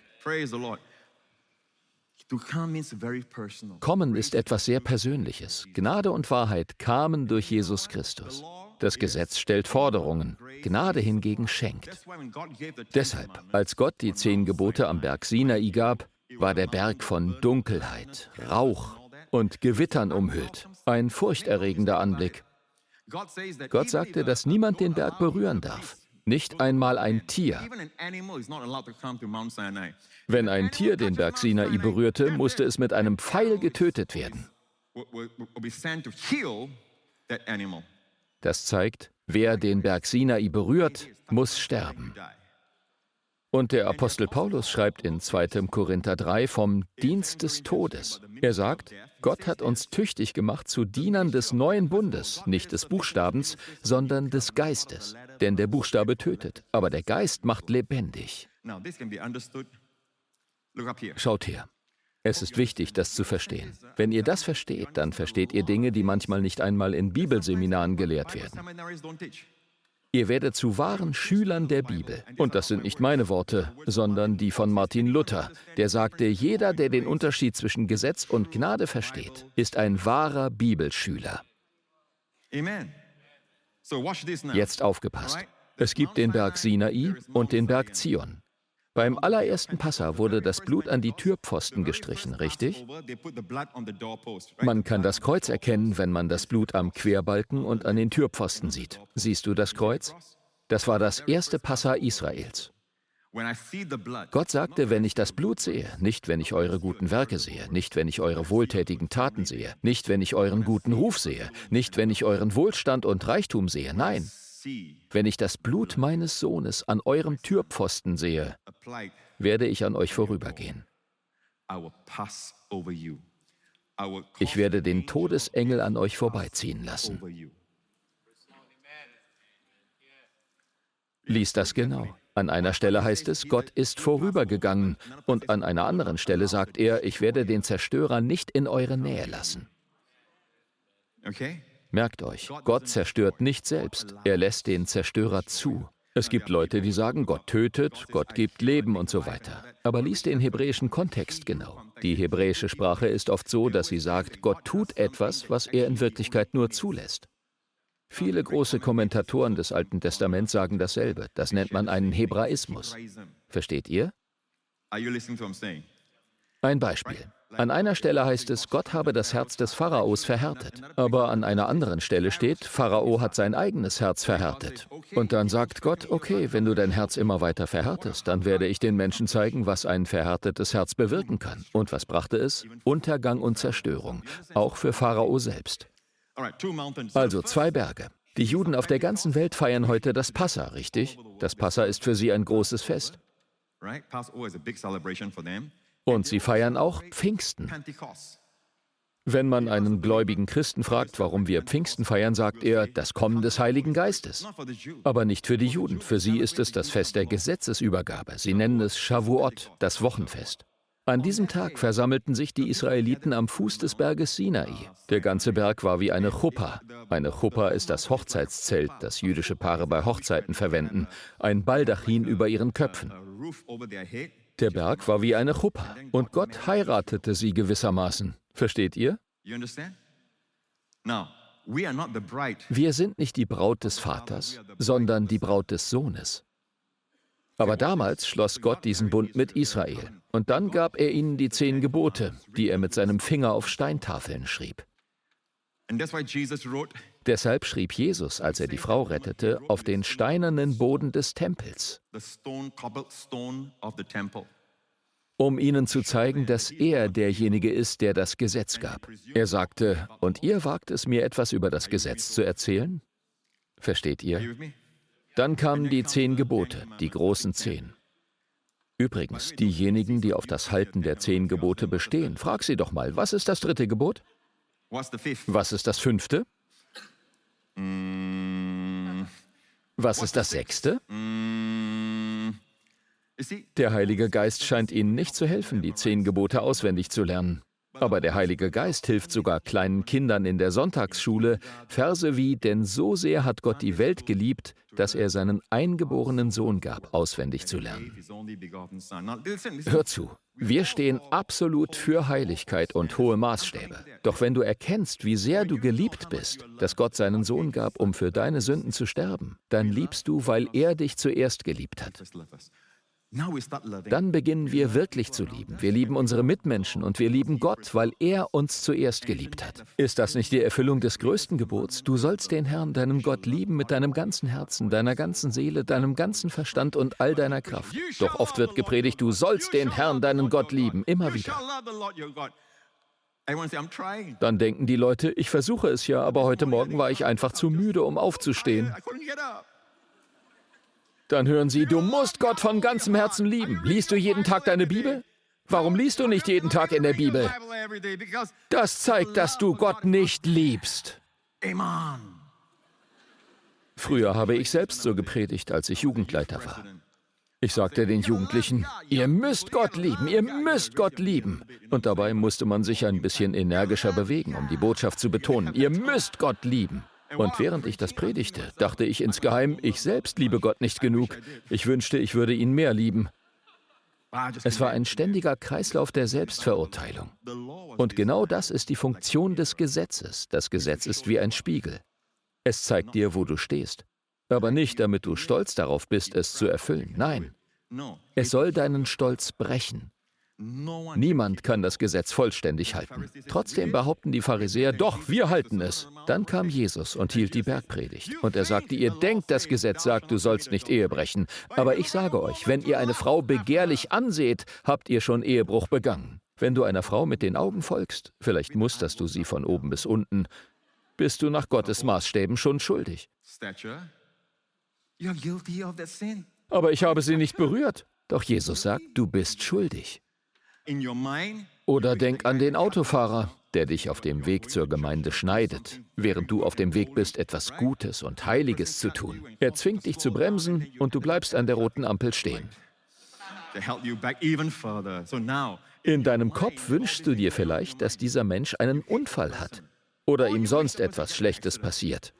Kommen ist etwas sehr Persönliches. Gnade und Wahrheit kamen durch Jesus Christus. Das Gesetz stellt Forderungen, Gnade hingegen schenkt. Deshalb, als Gott die 10 Gebote am Berg Sinai gab, war der Berg von Dunkelheit, Rauch und Gewittern umhüllt. Ein furchterregender Anblick. Gott sagte, dass niemand den Berg berühren darf. Nicht einmal ein Tier. Wenn ein Tier den Berg Sinai berührte, musste es mit einem Pfeil getötet werden. Das zeigt, wer den Berg Sinai berührt, muss sterben. Und der Apostel Paulus schreibt in 2. Korinther 3 vom Dienst des Todes. Er sagt, Gott hat uns tüchtig gemacht zu Dienern des neuen Bundes, nicht des Buchstabens, sondern des Geistes. Denn der Buchstabe tötet, aber der Geist macht lebendig. Schaut her. Es ist wichtig, das zu verstehen. Wenn ihr das versteht, dann versteht ihr Dinge, die manchmal nicht einmal in Bibelseminaren gelehrt werden. Ihr werdet zu wahren Schülern der Bibel. Und das sind nicht meine Worte, sondern die von Martin Luther, der sagte, jeder, der den Unterschied zwischen Gesetz und Gnade versteht, ist ein wahrer Bibelschüler. Jetzt aufgepasst. Es gibt den Berg Sinai und den Berg Zion. Beim allerersten Passa wurde das Blut an die Türpfosten gestrichen, richtig? Man kann das Kreuz erkennen, wenn man das Blut am Querbalken und an den Türpfosten sieht. Siehst du das Kreuz? Das war das erste Passa Israels. Gott sagte, wenn ich das Blut sehe, nicht wenn ich eure guten Werke sehe, nicht wenn ich eure wohltätigen Taten sehe, nicht wenn ich euren guten Ruf sehe, nicht wenn ich euren Wohlstand und Reichtum sehe, nein. Wenn ich das Blut meines Sohnes an eurem Türpfosten sehe, werde ich an euch vorübergehen. Ich werde den Todesengel an euch vorbeiziehen lassen. Lies das genau. An einer Stelle heißt es, Gott ist vorübergegangen. Und an einer anderen Stelle sagt er, ich werde den Zerstörer nicht in eure Nähe lassen. Merkt euch, Gott zerstört nicht selbst, er lässt den Zerstörer zu. Es gibt Leute, die sagen, Gott tötet, Gott gibt Leben und so weiter. Aber lies den hebräischen Kontext genau. Die hebräische Sprache ist oft so, dass sie sagt, Gott tut etwas, was er in Wirklichkeit nur zulässt. Viele große Kommentatoren des Alten Testaments sagen dasselbe. Das nennt man einen Hebraismus. Versteht ihr? Ein Beispiel. An einer Stelle heißt es, Gott habe das Herz des Pharaos verhärtet. Aber an einer anderen Stelle steht, Pharao hat sein eigenes Herz verhärtet. Und dann sagt Gott, okay, wenn du dein Herz immer weiter verhärtest, dann werde ich den Menschen zeigen, was ein verhärtetes Herz bewirken kann. Und was brachte es? Untergang und Zerstörung, auch für Pharao selbst. Also 2 Berge. Die Juden auf der ganzen Welt feiern heute das Passa, richtig? Das Passa ist für sie ein großes Fest. Und sie feiern auch Pfingsten. Wenn man einen gläubigen Christen fragt, warum wir Pfingsten feiern, sagt er, das Kommen des Heiligen Geistes. Aber nicht für die Juden. Für sie ist es das Fest der Gesetzesübergabe. Sie nennen es Shavuot, das Wochenfest. An diesem Tag versammelten sich die Israeliten am Fuß des Berges Sinai. Der ganze Berg war wie eine Chuppa. Eine Chuppa ist das Hochzeitszelt, das jüdische Paare bei Hochzeiten verwenden. Ein Baldachin über ihren Köpfen. Der Berg war wie eine Chuppa und Gott heiratete sie gewissermaßen. Versteht ihr? Wir sind nicht die Braut des Vaters, sondern die Braut des Sohnes. Aber damals schloss Gott diesen Bund mit Israel. Und dann gab er ihnen die 10 Gebote, die er mit seinem Finger auf Steintafeln schrieb. Deshalb schrieb Jesus, als er die Frau rettete, auf den steinernen Boden des Tempels, um ihnen zu zeigen, dass er derjenige ist, der das Gesetz gab. Er sagte, und ihr wagt es mir, etwas über das Gesetz zu erzählen? Versteht ihr? Dann kamen die 10 Gebote, die großen 10. Übrigens, diejenigen, die auf das Halten der 10 Gebote bestehen, frag sie doch mal, was ist das 3. Gebot? Was ist das 5.? Was ist das 6.? Der Heilige Geist scheint ihnen nicht zu helfen, die 10 Gebote auswendig zu lernen. Aber der Heilige Geist hilft sogar kleinen Kindern in der Sonntagsschule, Verse wie „Denn so sehr hat Gott die Welt geliebt, dass er seinen eingeborenen Sohn gab“, auswendig zu lernen. Hör zu, wir stehen absolut für Heiligkeit und hohe Maßstäbe. Doch wenn du erkennst, wie sehr du geliebt bist, dass Gott seinen Sohn gab, um für deine Sünden zu sterben, dann liebst du, weil er dich zuerst geliebt hat. Dann beginnen wir wirklich zu lieben. Wir lieben unsere Mitmenschen und wir lieben Gott, weil er uns zuerst geliebt hat. Ist das nicht die Erfüllung des größten Gebots? Du sollst den Herrn, deinen Gott, lieben mit deinem ganzen Herzen, deiner ganzen Seele, deinem ganzen Verstand und all deiner Kraft. Doch oft wird gepredigt, du sollst den Herrn, deinen Gott, lieben. Immer wieder. Dann denken die Leute, ich versuche es ja, aber heute Morgen war ich einfach zu müde, um aufzustehen. Dann hören sie, du musst Gott von ganzem Herzen lieben. Liest du jeden Tag deine Bibel? Warum liest du nicht jeden Tag in der Bibel? Das zeigt, dass du Gott nicht liebst. Früher habe ich selbst so gepredigt, als ich Jugendleiter war. Ich sagte den Jugendlichen, ihr müsst Gott lieben, ihr müsst Gott lieben. Und dabei musste man sich ein bisschen energischer bewegen, um die Botschaft zu betonen. Ihr müsst Gott lieben. Und während ich das predigte, dachte ich insgeheim, ich selbst liebe Gott nicht genug. Ich wünschte, ich würde ihn mehr lieben. Es war ein ständiger Kreislauf der Selbstverurteilung. Und genau das ist die Funktion des Gesetzes. Das Gesetz ist wie ein Spiegel. Es zeigt dir, wo du stehst. Aber nicht, damit du stolz darauf bist, es zu erfüllen. Nein, es soll deinen Stolz brechen. Niemand kann das Gesetz vollständig halten. Trotzdem behaupten die Pharisäer, doch, wir halten es. Dann kam Jesus und hielt die Bergpredigt. Und er sagte, ihr denkt, das Gesetz sagt, du sollst nicht Ehe brechen. Aber ich sage euch, wenn ihr eine Frau begehrlich anseht, habt ihr schon Ehebruch begangen. Wenn du einer Frau mit den Augen folgst, vielleicht musterst du sie von oben bis unten, bist du nach Gottes Maßstäben schon schuldig. Aber ich habe sie nicht berührt. Doch Jesus sagt, du bist schuldig. Oder denk an den Autofahrer, der dich auf dem Weg zur Gemeinde schneidet, während du auf dem Weg bist, etwas Gutes und Heiliges zu tun. Er zwingt dich zu bremsen und du bleibst an der roten Ampel stehen. In deinem Kopf wünschst du dir vielleicht, dass dieser Mensch einen Unfall hat oder ihm sonst etwas Schlechtes passiert.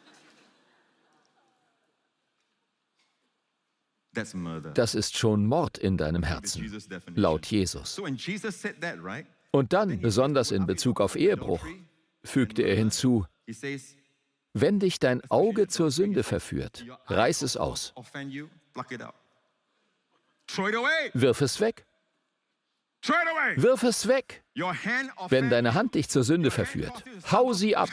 Das ist schon Mord in deinem Herzen, laut Jesus. Und dann, besonders in Bezug auf Ehebruch, fügte er hinzu, wenn dich dein Auge zur Sünde verführt, reiß es aus. Wirf es weg. Wirf es weg. Wenn deine Hand dich zur Sünde verführt, hau sie ab.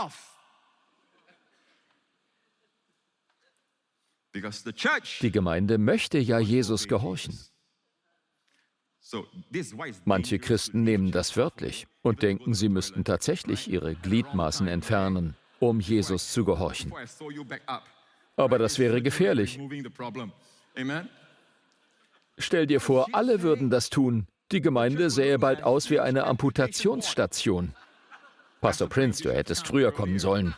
Die Gemeinde möchte ja Jesus gehorchen. Manche Christen nehmen das wörtlich und denken, sie müssten tatsächlich ihre Gliedmaßen entfernen, um Jesus zu gehorchen. Aber das wäre gefährlich. Stell dir vor, alle würden das tun. Die Gemeinde sähe bald aus wie eine Amputationsstation. Pastor Prince, du hättest früher kommen sollen.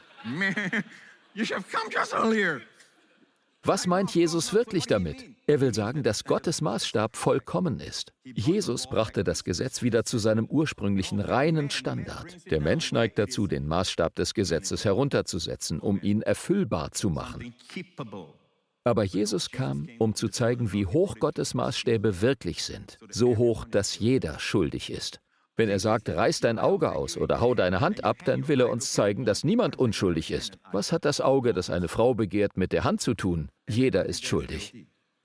Was meint Jesus wirklich damit? Er will sagen, dass Gottes Maßstab vollkommen ist. Jesus brachte das Gesetz wieder zu seinem ursprünglichen reinen Standard. Der Mensch neigt dazu, den Maßstab des Gesetzes herunterzusetzen, um ihn erfüllbar zu machen. Aber Jesus kam, um zu zeigen, wie hoch Gottes Maßstäbe wirklich sind. So hoch, dass jeder schuldig ist. Wenn er sagt, reiß dein Auge aus oder hau deine Hand ab, dann will er uns zeigen, dass niemand unschuldig ist. Was hat das Auge, das eine Frau begehrt, mit der Hand zu tun? Jeder ist schuldig.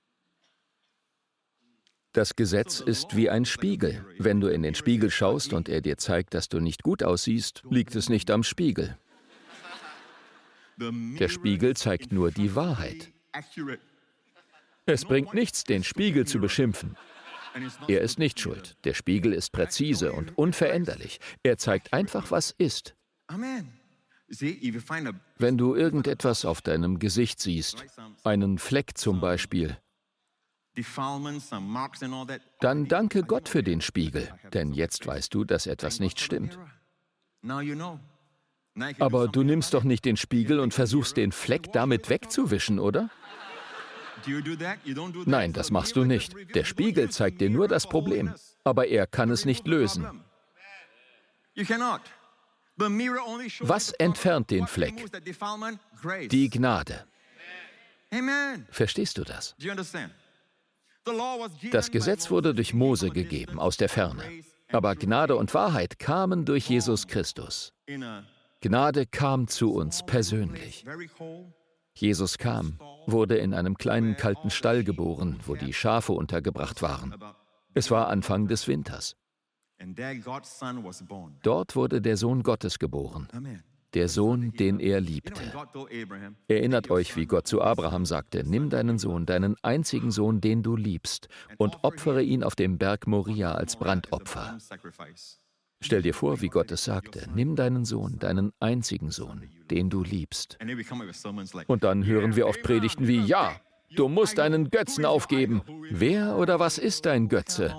Das Gesetz ist wie ein Spiegel. Wenn du in den Spiegel schaust und er dir zeigt, dass du nicht gut aussiehst, liegt es nicht am Spiegel. Der Spiegel zeigt nur die Wahrheit. Es bringt nichts, den Spiegel zu beschimpfen. Er ist nicht schuld. Der Spiegel ist präzise und unveränderlich. Er zeigt einfach, was ist. Wenn du irgendetwas auf deinem Gesicht siehst, einen Fleck zum Beispiel, dann danke Gott für den Spiegel, denn jetzt weißt du, dass etwas nicht stimmt. Aber du nimmst doch nicht den Spiegel und versuchst, den Fleck damit wegzuwischen, oder? Nein, das machst du nicht. Der Spiegel zeigt dir nur das Problem, aber er kann es nicht lösen. Was entfernt den Fleck? Die Gnade. Verstehst du das? Das Gesetz wurde durch Mose gegeben, aus der Ferne. Aber Gnade und Wahrheit kamen durch Jesus Christus. Gnade kam zu uns persönlich. Jesus kam, wurde in einem kleinen kalten Stall geboren, wo die Schafe untergebracht waren. Es war Anfang des Winters. Dort wurde der Sohn Gottes geboren, der Sohn, den er liebte. Erinnert euch, wie Gott zu Abraham sagte, nimm deinen Sohn, deinen einzigen Sohn, den du liebst, und opfere ihn auf dem Berg Moria als Brandopfer. Stell dir vor, wie Gott es sagte, nimm deinen Sohn, deinen einzigen Sohn, den du liebst. Und dann hören wir oft Predigten wie, ja, du musst deinen Götzen aufgeben. Wer oder was ist dein Götze?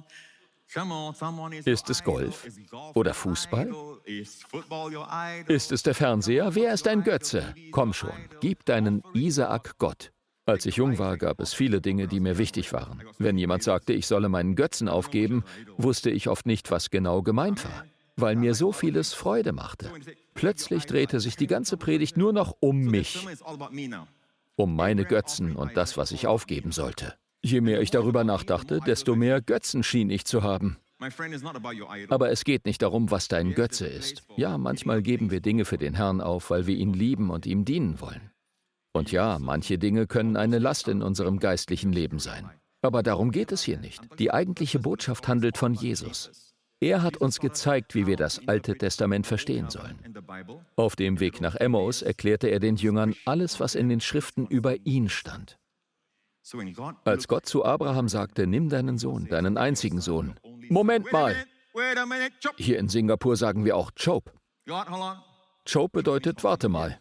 Ist es Golf oder Fußball? Ist es der Fernseher? Wer ist dein Götze? Komm schon, gib deinen Isaak Gott. Als ich jung war, gab es viele Dinge, die mir wichtig waren. Wenn jemand sagte, ich solle meinen Götzen aufgeben, wusste ich oft nicht, was genau gemeint war, weil mir so vieles Freude machte. Plötzlich drehte sich die ganze Predigt nur noch um mich, um meine Götzen und das, was ich aufgeben sollte. Je mehr ich darüber nachdachte, desto mehr Götzen schien ich zu haben. Aber es geht nicht darum, was dein Götze ist. Ja, manchmal geben wir Dinge für den Herrn auf, weil wir ihn lieben und ihm dienen wollen. Und ja, manche Dinge können eine Last in unserem geistlichen Leben sein. Aber darum geht es hier nicht. Die eigentliche Botschaft handelt von Jesus. Er hat uns gezeigt, wie wir das Alte Testament verstehen sollen. Auf dem Weg nach Emmaus erklärte er den Jüngern alles, was in den Schriften über ihn stand. Als Gott zu Abraham sagte, nimm deinen Sohn, deinen einzigen Sohn. Moment mal! Hier in Singapur sagen wir auch Chope. Chope bedeutet, warte mal.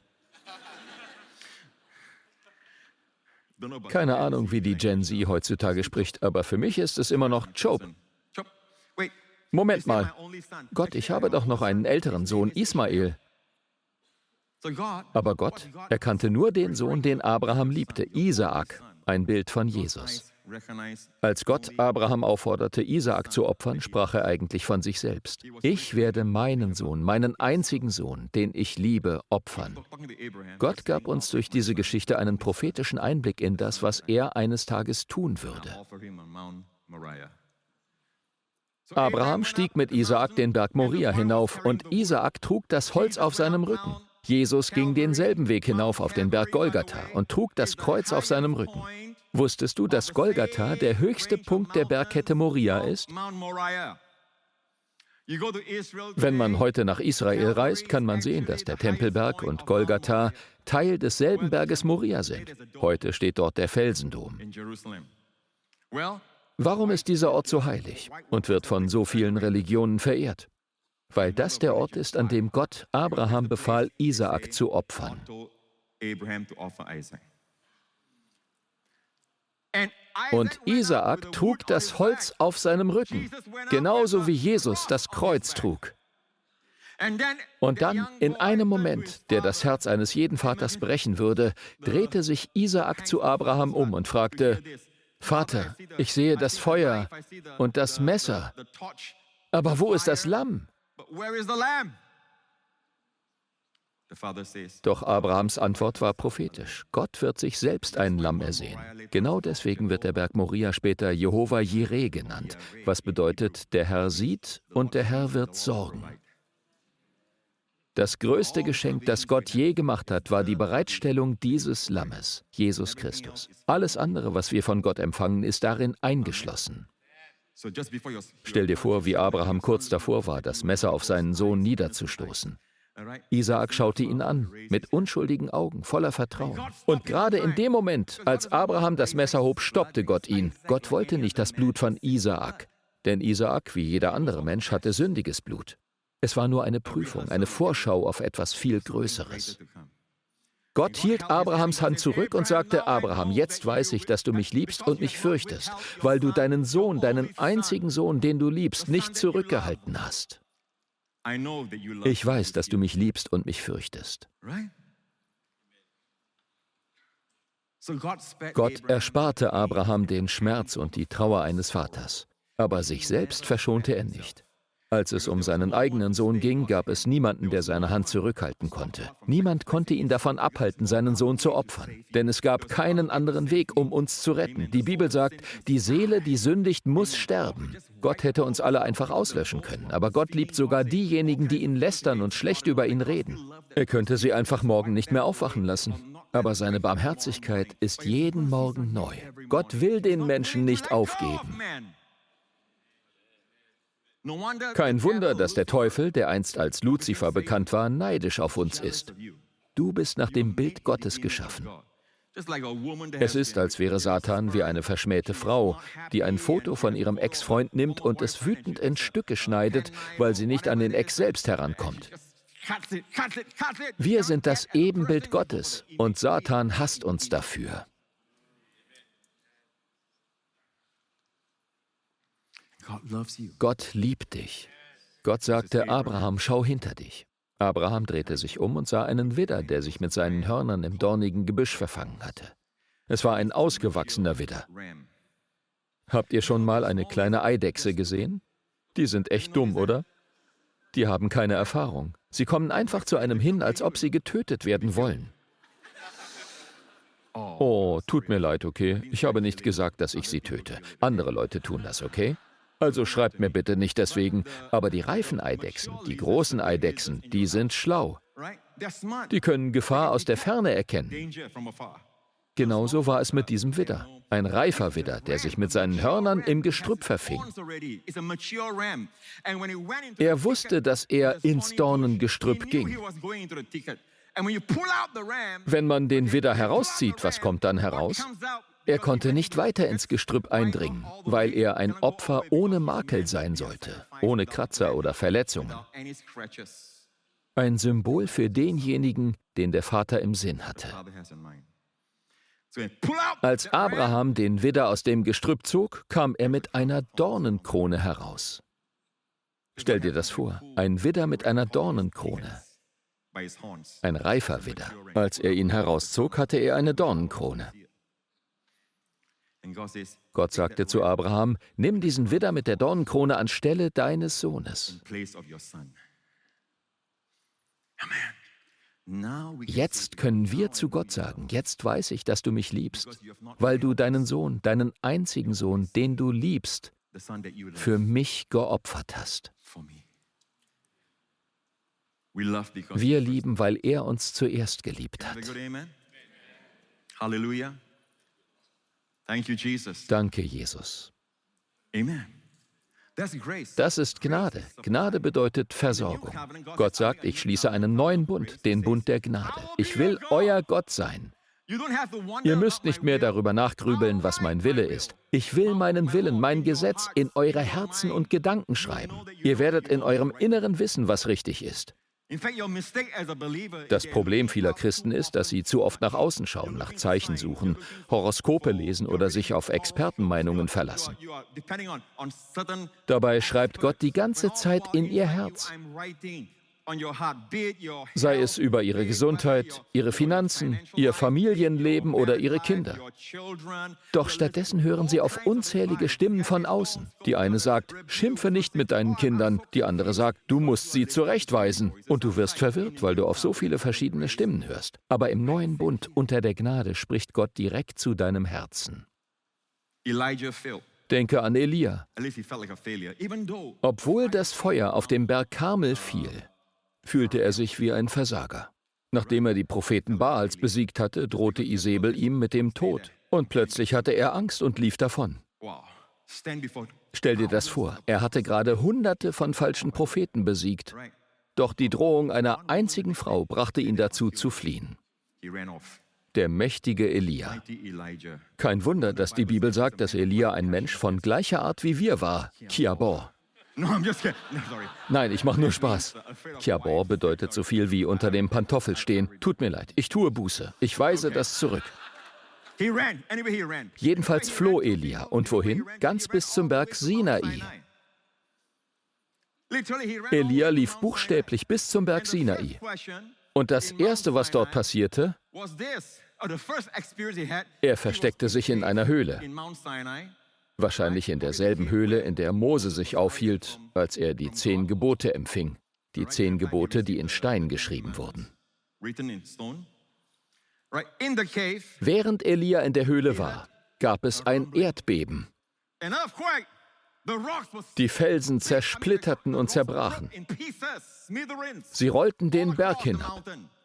Keine Ahnung, wie die Gen Z heutzutage spricht, aber für mich ist es immer noch Chope. Moment mal. Gott, ich habe doch noch einen älteren Sohn, Ismael. Aber Gott erkannte nur den Sohn, den Abraham liebte, Isaak, ein Bild von Jesus. Als Gott Abraham aufforderte, Isaak zu opfern, sprach er eigentlich von sich selbst. Ich werde meinen Sohn, meinen einzigen Sohn, den ich liebe, opfern. Gott gab uns durch diese Geschichte einen prophetischen Einblick in das, was er eines Tages tun würde. Abraham stieg mit Isaak den Berg Moria hinauf und Isaak trug das Holz auf seinem Rücken. Jesus ging denselben Weg hinauf auf den Berg Golgatha und trug das Kreuz auf seinem Rücken. Wusstest du, dass Golgatha der höchste Punkt der Bergkette Moria ist? Wenn man heute nach Israel reist, kann man sehen, dass der Tempelberg und Golgatha Teil desselben Berges Moria sind. Heute steht dort der Felsendom. Warum ist dieser Ort so heilig und wird von so vielen Religionen verehrt? Weil das der Ort ist, an dem Gott Abraham befahl, Isaak zu opfern. Und Isaak trug das Holz auf seinem Rücken, genauso wie Jesus das Kreuz trug. Und dann, in einem Moment, der das Herz eines jeden Vaters brechen würde, drehte sich Isaak zu Abraham um und fragte, Vater, ich sehe das Feuer und das Messer, aber wo ist das Lamm? Doch Abrahams Antwort war prophetisch. Gott wird sich selbst ein Lamm ersehen. Genau deswegen wird der Berg Moria später Jehova Jireh genannt, was bedeutet, der Herr sieht und der Herr wird sorgen. Das größte Geschenk, das Gott je gemacht hat, war die Bereitstellung dieses Lammes, Jesus Christus. Alles andere, was wir von Gott empfangen, ist darin eingeschlossen. Stell dir vor, wie Abraham kurz davor war, das Messer auf seinen Sohn niederzustoßen. Isaak schaute ihn an, mit unschuldigen Augen, voller Vertrauen. Und gerade in dem Moment, als Abraham das Messer hob, stoppte Gott ihn. Gott wollte nicht das Blut von Isaak, denn Isaak, wie jeder andere Mensch, hatte sündiges Blut. Es war nur eine Prüfung, eine Vorschau auf etwas viel Größeres. Gott hielt Abrahams Hand zurück und sagte, Abraham, jetzt weiß ich, dass du mich liebst und mich fürchtest, weil du deinen Sohn, deinen einzigen Sohn, den du liebst, nicht zurückgehalten hast. Ich weiß, dass du mich liebst und mich fürchtest. Gott ersparte Abraham den Schmerz und die Trauer eines Vaters, aber sich selbst verschonte er nicht. Als es um seinen eigenen Sohn ging, gab es niemanden, der seine Hand zurückhalten konnte. Niemand konnte ihn davon abhalten, seinen Sohn zu opfern. Denn es gab keinen anderen Weg, um uns zu retten. Die Bibel sagt, die Seele, die sündigt, muss sterben. Gott hätte uns alle einfach auslöschen können. Aber Gott liebt sogar diejenigen, die ihn lästern und schlecht über ihn reden. Er könnte sie einfach morgen nicht mehr aufwachen lassen. Aber seine Barmherzigkeit ist jeden Morgen neu. Gott will den Menschen nicht aufgeben. Kein Wunder, dass der Teufel, der einst als Luzifer bekannt war, neidisch auf uns ist. Du bist nach dem Bild Gottes geschaffen. Es ist, als wäre Satan wie eine verschmähte Frau, die ein Foto von ihrem Ex-Freund nimmt und es wütend in Stücke schneidet, weil sie nicht an den Ex selbst herankommt. Wir sind das Ebenbild Gottes und Satan hasst uns dafür. Gott liebt dich. Gott sagte, Abraham, schau hinter dich. Abraham drehte sich um und sah einen Widder, der sich mit seinen Hörnern im dornigen Gebüsch verfangen hatte. Es war ein ausgewachsener Widder. Habt ihr schon mal eine kleine Eidechse gesehen? Die sind echt dumm, oder? Die haben keine Erfahrung. Sie kommen einfach zu einem hin, als ob sie getötet werden wollen. Oh, tut mir leid, okay? Ich habe nicht gesagt, dass ich sie töte. Andere Leute tun das, okay? Also schreibt mir bitte nicht deswegen, aber die reifen Eidechsen, die großen Eidechsen, die sind schlau. Die können Gefahr aus der Ferne erkennen. Genauso war es mit diesem Widder. Ein reifer Widder, der sich mit seinen Hörnern im Gestrüpp verfing. Er wusste, dass er ins Dornengestrüpp ging. Wenn man den Widder herauszieht, was kommt dann heraus? Er konnte nicht weiter ins Gestrüpp eindringen, weil er ein Opfer ohne Makel sein sollte, ohne Kratzer oder Verletzungen. Ein Symbol für denjenigen, den der Vater im Sinn hatte. Als Abraham den Widder aus dem Gestrüpp zog, kam er mit einer Dornenkrone heraus. Stell dir das vor, ein Widder mit einer Dornenkrone. Ein reifer Widder. Als er ihn herauszog, hatte er eine Dornenkrone. Gott sagte zu Abraham, nimm diesen Widder mit der Dornenkrone anstelle deines Sohnes. Jetzt können wir zu Gott sagen, jetzt weiß ich, dass du mich liebst, weil du deinen Sohn, deinen einzigen Sohn, den du liebst, für mich geopfert hast. Wir lieben, weil er uns zuerst geliebt hat. Halleluja. Danke, Jesus. Das ist Gnade. Gnade bedeutet Versorgung. Gott sagt, ich schließe einen neuen Bund, den Bund der Gnade. Ich will euer Gott sein. Ihr müsst nicht mehr darüber nachgrübeln, was mein Wille ist. Ich will meinen Willen, mein Gesetz in eure Herzen und Gedanken schreiben. Ihr werdet in eurem Inneren wissen, was richtig ist. Das Problem vieler Christen ist, dass sie zu oft nach außen schauen, nach Zeichen suchen, Horoskope lesen oder sich auf Expertenmeinungen verlassen. Dabei schreibt Gott die ganze Zeit in ihr Herz. Sei es über ihre Gesundheit, ihre Finanzen, ihr Familienleben oder ihre Kinder. Doch stattdessen hören sie auf unzählige Stimmen von außen. Die eine sagt, schimpfe nicht mit deinen Kindern. Die andere sagt, du musst sie zurechtweisen. Und du wirst verwirrt, weil du auf so viele verschiedene Stimmen hörst. Aber im neuen Bund unter der Gnade spricht Gott direkt zu deinem Herzen. Denke an Elia. Obwohl das Feuer auf dem Berg Karmel fiel, fühlte er sich wie ein Versager. Nachdem er die Propheten Baals besiegt hatte, drohte Isabel ihm mit dem Tod. Und plötzlich hatte er Angst und lief davon. Stell dir das vor, er hatte gerade Hunderte von falschen Propheten besiegt. Doch die Drohung einer einzigen Frau brachte ihn dazu zu fliehen. Der mächtige Elia. Kein Wunder, dass die Bibel sagt, dass Elia ein Mensch von gleicher Art wie wir war. Kiabor. Nein, ich mache nur Spaß. Kiabor bedeutet so viel wie unter dem Pantoffel stehen. Tut mir leid, ich tue Buße. Ich weise das zurück. Jedenfalls floh Elia. Und wohin? Ganz bis zum Berg Sinai. Elia lief buchstäblich bis zum Berg Sinai. Und das Erste, was dort passierte, er versteckte sich in einer Höhle. Wahrscheinlich in derselben Höhle, in der Mose sich aufhielt, als er die 10 Gebote empfing. Die 10 Gebote, die in Stein geschrieben wurden. Während Elia in der Höhle war, gab es ein Erdbeben. Die Felsen zersplitterten und zerbrachen. Sie rollten den Berg hinab.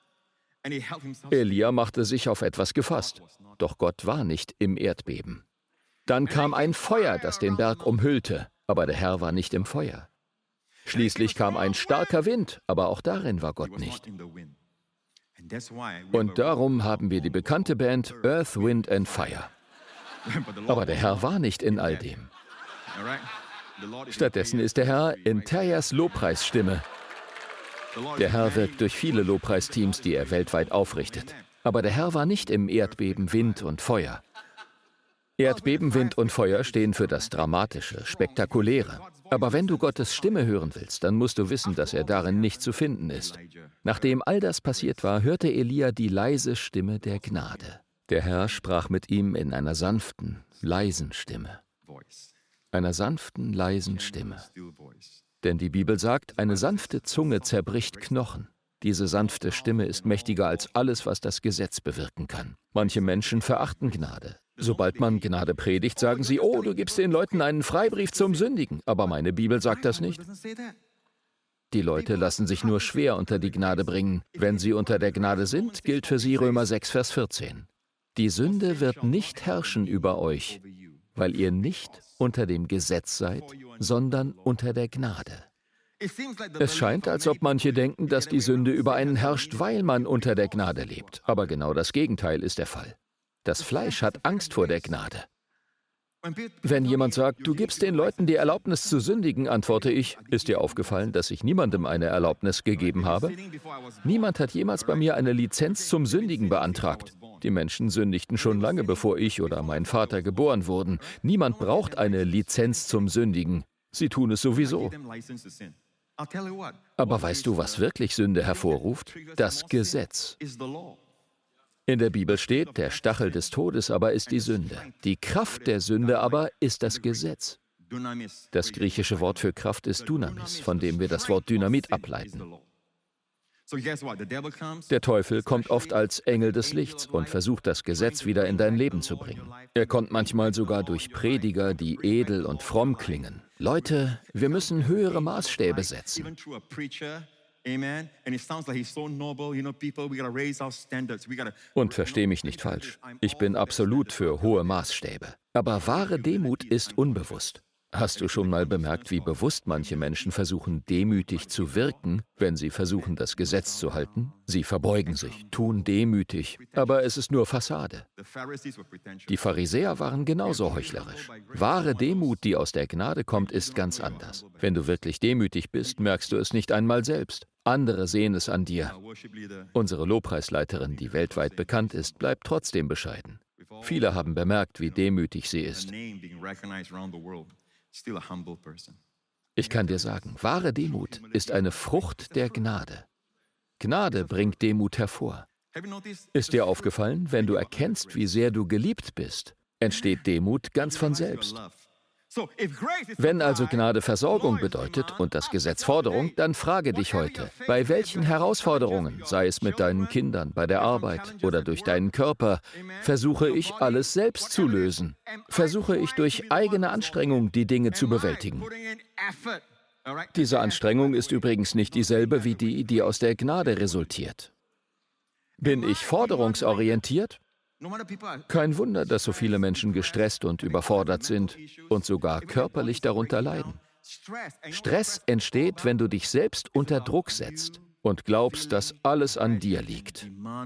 Elia machte sich auf etwas gefasst, doch Gott war nicht im Erdbeben. Dann kam ein Feuer, das den Berg umhüllte, aber der Herr war nicht im Feuer. Schließlich kam ein starker Wind, aber auch darin war Gott nicht. Und darum haben wir die bekannte Band Earth, Wind and Fire. Aber der Herr war nicht in all dem. Stattdessen ist der Herr in Terjas Lobpreisstimme. Der Herr wirkt durch viele Lobpreisteams, die er weltweit aufrichtet. Aber der Herr war nicht im Erdbeben, Wind und Feuer. Erdbeben, Wind und Feuer stehen für das Dramatische, Spektakuläre. Aber wenn du Gottes Stimme hören willst, dann musst du wissen, dass er darin nicht zu finden ist. Nachdem all das passiert war, hörte Elia die leise Stimme der Gnade. Der Herr sprach mit ihm in einer sanften, leisen Stimme. Einer sanften, leisen Stimme. Denn die Bibel sagt, eine sanfte Zunge zerbricht Knochen. Diese sanfte Stimme ist mächtiger als alles, was das Gesetz bewirken kann. Manche Menschen verachten Gnade. Sobald man Gnade predigt, sagen sie, oh, du gibst den Leuten einen Freibrief zum Sündigen. Aber meine Bibel sagt das nicht. Die Leute lassen sich nur schwer unter die Gnade bringen. Wenn sie unter der Gnade sind, gilt für sie Römer 6, Vers 14. Die Sünde wird nicht herrschen über euch, weil ihr nicht unter dem Gesetz seid, sondern unter der Gnade. Es scheint, als ob manche denken, dass die Sünde über einen herrscht, weil man unter der Gnade lebt. Aber genau das Gegenteil ist der Fall. Das Fleisch hat Angst vor der Gnade. Wenn jemand sagt, du gibst den Leuten die Erlaubnis zu sündigen, antworte ich, ist dir aufgefallen, dass ich niemandem eine Erlaubnis gegeben habe? Niemand hat jemals bei mir eine Lizenz zum Sündigen beantragt. Die Menschen sündigten schon lange, bevor ich oder mein Vater geboren wurden. Niemand braucht eine Lizenz zum Sündigen. Sie tun es sowieso. Aber weißt du, was wirklich Sünde hervorruft? Das Gesetz. In der Bibel steht, der Stachel des Todes aber ist die Sünde. Die Kraft der Sünde aber ist das Gesetz. Das griechische Wort für Kraft ist Dunamis, von dem wir das Wort Dynamit ableiten. Der Teufel kommt oft als Engel des Lichts und versucht, das Gesetz wieder in dein Leben zu bringen. Er kommt manchmal sogar durch Prediger, die edel und fromm klingen. Leute, wir müssen höhere Maßstäbe setzen. Und versteh mich nicht falsch. Ich bin absolut für hohe Maßstäbe. Aber wahre Demut ist unbewusst. Hast du schon mal bemerkt, wie bewusst manche Menschen versuchen, demütig zu wirken, wenn sie versuchen, das Gesetz zu halten? Sie verbeugen sich, tun demütig, aber es ist nur Fassade. Die Pharisäer waren genauso heuchlerisch. Wahre Demut, die aus der Gnade kommt, ist ganz anders. Wenn du wirklich demütig bist, merkst du es nicht einmal selbst. Andere sehen es an dir. Unsere Lobpreisleiterin, die weltweit bekannt ist, bleibt trotzdem bescheiden. Viele haben bemerkt, wie demütig sie ist. Ich kann dir sagen, wahre Demut ist eine Frucht der Gnade. Gnade bringt Demut hervor. Ist dir aufgefallen, wenn du erkennst, wie sehr du geliebt bist, entsteht Demut ganz von selbst. Wenn also Gnade Versorgung bedeutet und das Gesetz Forderung, dann frage dich heute, bei welchen Herausforderungen, sei es mit deinen Kindern, bei der Arbeit oder durch deinen Körper, versuche ich alles selbst zu lösen? Versuche ich durch eigene Anstrengung die Dinge zu bewältigen? Diese Anstrengung ist übrigens nicht dieselbe wie die, die aus der Gnade resultiert. Bin ich forderungsorientiert? Kein Wunder, dass so viele Menschen gestresst und überfordert sind und sogar körperlich darunter leiden. Stress entsteht, wenn du dich selbst unter Druck setzt und glaubst, dass alles an dir liegt.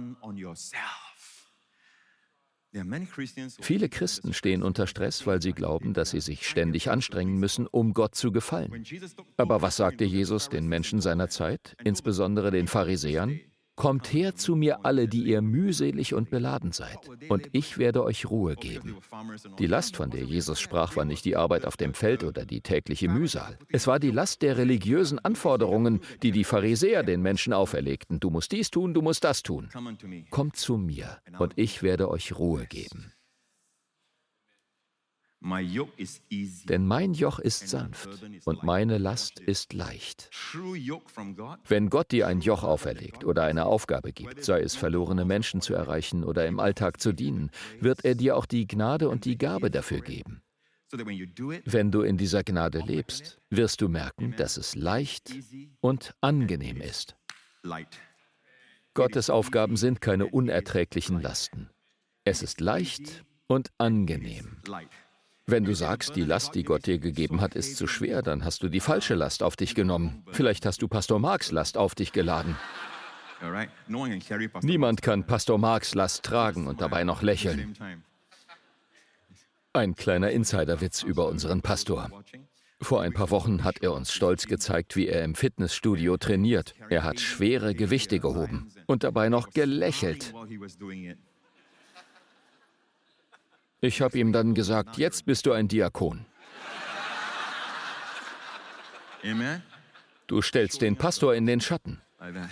Viele Christen stehen unter Stress, weil sie glauben, dass sie sich ständig anstrengen müssen, um Gott zu gefallen. Aber was sagte Jesus den Menschen seiner Zeit, insbesondere den Pharisäern? Kommt her zu mir alle, die ihr mühselig und beladen seid, und ich werde euch Ruhe geben. Die Last, von der Jesus sprach, war nicht die Arbeit auf dem Feld oder die tägliche Mühsal. Es war die Last der religiösen Anforderungen, die die Pharisäer den Menschen auferlegten. Du musst dies tun, du musst das tun. Kommt zu mir, und ich werde euch Ruhe geben. My yoke is easy. Denn mein Joch ist sanft und meine Last ist leicht. True yoke from God. Wenn Gott dir ein Joch auferlegt oder eine Aufgabe gibt, sei es verlorene Menschen zu erreichen oder im Alltag zu dienen, wird er dir auch die Gnade und die Gabe dafür geben. So that when you do it, Wenn du in dieser Gnade lebst, wirst du merken, dass es leicht und angenehm ist. light. Gottes Aufgaben sind keine unerträglichen Lasten. Es ist leicht und angenehm. Light. Wenn du sagst, die Last, die Gott dir gegeben hat, ist zu schwer, dann hast du die falsche Last auf dich genommen. Vielleicht hast du Pastor Marks Last auf dich geladen. All right? No one can carry Pastor Niemand kann Pastor Marks Last tragen und dabei noch at the lächeln. same time. Ein kleiner Insiderwitz über unseren Pastor. Watching. Vor ein paar Wochen hat er uns stolz gezeigt, wie er im Fitnessstudio trainiert. Er hat schwere Gewichte gehoben und dabei noch gelächelt. While he was doing it. Ich habe ihm dann gesagt, jetzt bist du ein Diakon. Amen? Du stellst den Pastor in den Schatten. Like that.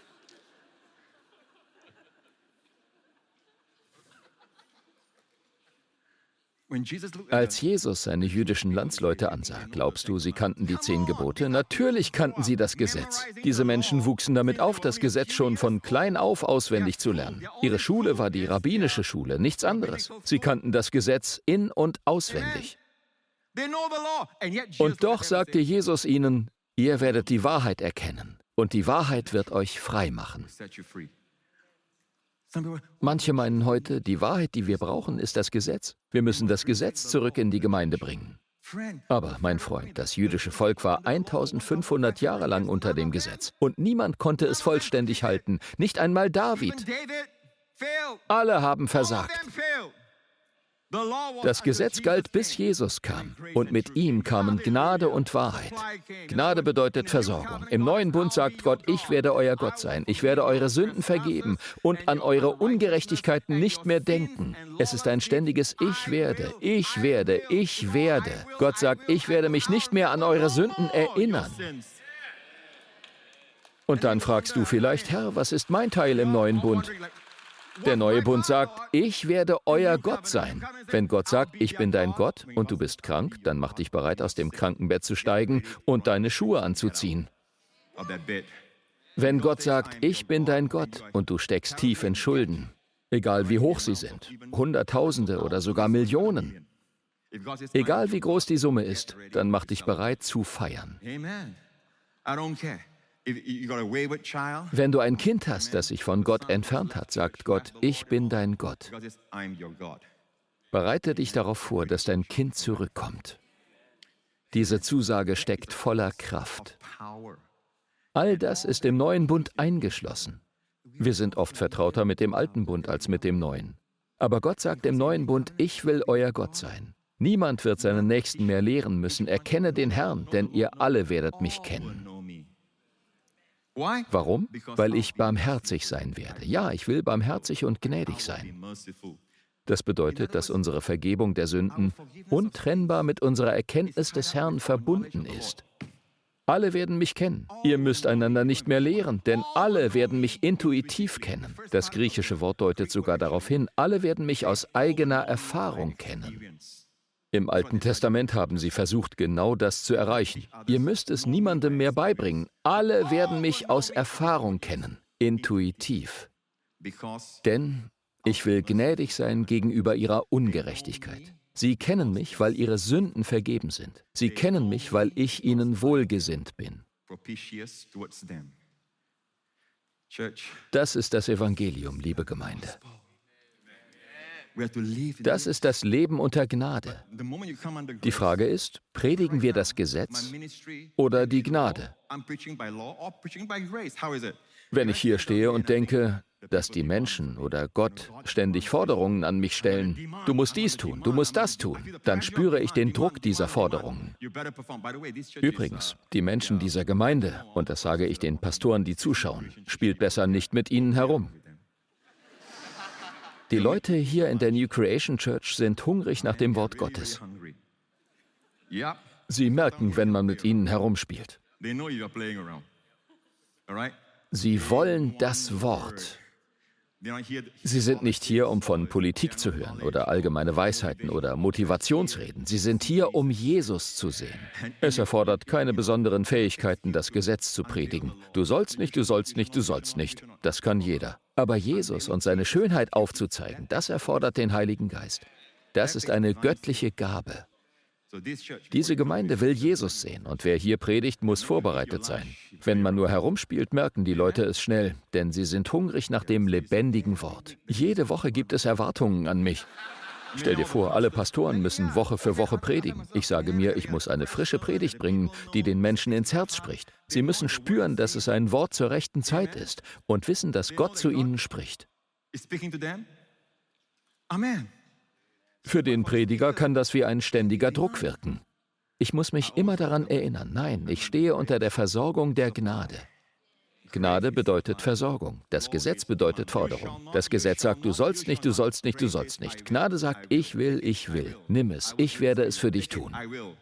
When Jesus looked at Als Jesus seine jüdischen Landsleute ansah, glaubst du, sie kannten die 10 Gebote? Natürlich kannten sie das Gesetz. Diese Menschen wuchsen damit auf, das Gesetz schon von klein auf auswendig zu lernen. Ihre Schule war die rabbinische Schule, nichts anderes. Sie kannten das Gesetz in- und auswendig. they know the law. And yet Jesus Und doch looked at them and sagte Jesus ihnen, ihr werdet die Wahrheit erkennen und die Wahrheit wird euch frei machen. said, set you free. Some people, Manche meinen heute, die Wahrheit, die wir brauchen, ist das Gesetz. Wir müssen das Gesetz zurück in die Gemeinde bringen. friend, Aber, mein Freund, das jüdische Volk war 1500 Jahre lang unter dem Gesetz. Und niemand konnte es vollständig halten. Nicht einmal David. David failed. Alle haben All of versagt. them failed. The law was Das until Gesetz Jesus galt, came. bis Jesus kam. Und mit ihm kamen Gnade und Wahrheit. Gnade bedeutet Versorgung. Im neuen Bund sagt Gott, ich werde euer Gott sein. Ich werde eure Sünden vergeben und an eure Ungerechtigkeiten nicht mehr denken. Es ist ein ständiges Ich werde, ich werde, ich werde. Gott sagt, ich werde mich nicht mehr an eure Sünden erinnern. Und dann fragst du vielleicht, Herr, was ist mein Teil im neuen Bund? Der neue Bund sagt, ich werde euer Gott sein. Wenn Gott sagt, ich bin dein Gott und du bist krank, dann mach dich bereit, aus dem Krankenbett zu steigen und deine Schuhe anzuziehen. Of that bed. Wenn Gott sagt, ich bin dein Gott und du steckst tief in Schulden, egal wie hoch sie sind, Hunderttausende oder sogar Millionen, If God says, egal wie groß die Summe ist, dann mach dich bereit zu feiern. Amen. I don't care. If you got a wayward child, Wenn du ein Kind hast, das sich von Gott entfernt hat, sagt Gott, ich bin dein Gott. God says, I'm your God. Bereite dich darauf vor, dass dein Kind zurückkommt. Diese Zusage steckt voller Kraft. Power. All das ist im neuen Bund eingeschlossen. Wir sind oft vertrauter mit dem alten Bund als mit dem neuen. Aber Gott sagt im neuen Bund, ich will euer Gott sein. Niemand wird seinen Nächsten mehr lehren müssen. Erkenne den Herrn, denn ihr alle werdet mich kennen. Know me. Why? Warum? Weil ich barmherzig sein werde. Ja, ich will barmherzig und gnädig Be sein. merciful. Das bedeutet, dass unsere Vergebung der Sünden untrennbar mit unserer Erkenntnis des Herrn verbunden ist. Alle werden mich kennen. Ihr müsst einander nicht mehr lehren, denn alle werden mich intuitiv kennen. Das griechische Wort deutet sogar darauf hin, alle werden mich aus eigener Erfahrung kennen. Im Alten Testament haben sie versucht, genau das zu erreichen. Ihr müsst es niemandem mehr beibringen. Alle werden mich aus Erfahrung kennen, intuitiv. Because Denn ich will gnädig sein gegenüber ihrer Ungerechtigkeit. Sie kennen mich, weil ihre Sünden vergeben sind. Sie kennen mich, weil ich ihnen wohlgesinnt bin. propitious towards them. Church, Das ist das Evangelium, liebe Gemeinde. we have to live in Das ist das Leben unter Gnade. the moment you come under Die grace. Frage ist, predigen wir das Gesetz My ministry, oder die Gnade? I'm preaching by law or preaching by grace. How is it? Wenn ich hier stehe und denke, dass die Menschen oder Gott ständig Forderungen an mich stellen, du musst dies tun, du musst das tun, dann spüre ich den Druck dieser Forderungen. You better perform. By the way, this church Übrigens, die Menschen dieser Gemeinde, und das sage ich den Pastoren, die zuschauen, spielt besser nicht mit ihnen herum. Die Leute hier in der New Creation Church sind hungrig nach dem Wort Gottes. hungry. Yeah, Sie merken, wenn man mit ihnen herumspielt. they know you are playing around. All right? Sie wollen das Wort. Sie sind nicht hier, um von Politik zu hören oder allgemeine Weisheiten oder Motivationsreden. Sie sind hier, um Jesus zu sehen. Es erfordert keine besonderen Fähigkeiten, das Gesetz zu predigen. Du sollst nicht, du sollst nicht, du sollst nicht. Das kann jeder. Aber Jesus und seine Schönheit aufzuzeigen, das erfordert den Heiligen Geist. Das ist eine göttliche Gabe. Diese Gemeinde will Jesus sehen und wer hier predigt, muss vorbereitet sein. Wenn man nur herumspielt, merken die Leute es schnell, denn sie sind hungrig nach dem lebendigen Wort. Jede Woche gibt es Erwartungen an mich. Stell dir vor, alle Pastoren müssen Woche für Woche predigen. Ich sage mir, ich muss eine frische Predigt bringen, die den Menschen ins Herz spricht. Sie müssen spüren, dass es ein Wort zur rechten Zeit ist und wissen, dass Gott zu ihnen spricht. Amen. Für den Prediger kann das wie ein ständiger Druck wirken. Ich muss mich immer daran erinnern, nein, ich stehe unter der Versorgung der Gnade. Gnade bedeutet Versorgung. Das Gesetz bedeutet Forderung. Das Gesetz sagt, du sollst nicht, du sollst nicht, du sollst nicht. Gnade sagt, ich will, nimm es, ich werde es für dich tun.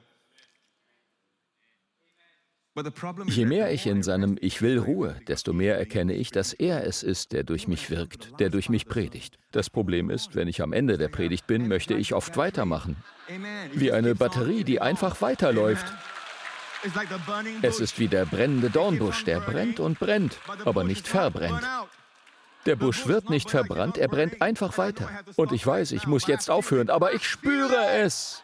Je mehr ich in seinem Ich will ruhe, desto mehr erkenne ich, dass er es ist, der durch mich wirkt, der durch mich predigt. Das Problem ist, wenn ich am Ende der Predigt bin, möchte ich oft weitermachen. Wie eine Batterie, die einfach weiterläuft. Es ist wie der brennende Dornbusch, der brennt und brennt, aber nicht verbrennt. Der Busch wird nicht verbrannt, er brennt einfach weiter. Und ich weiß, ich muss jetzt aufhören, aber ich spüre es.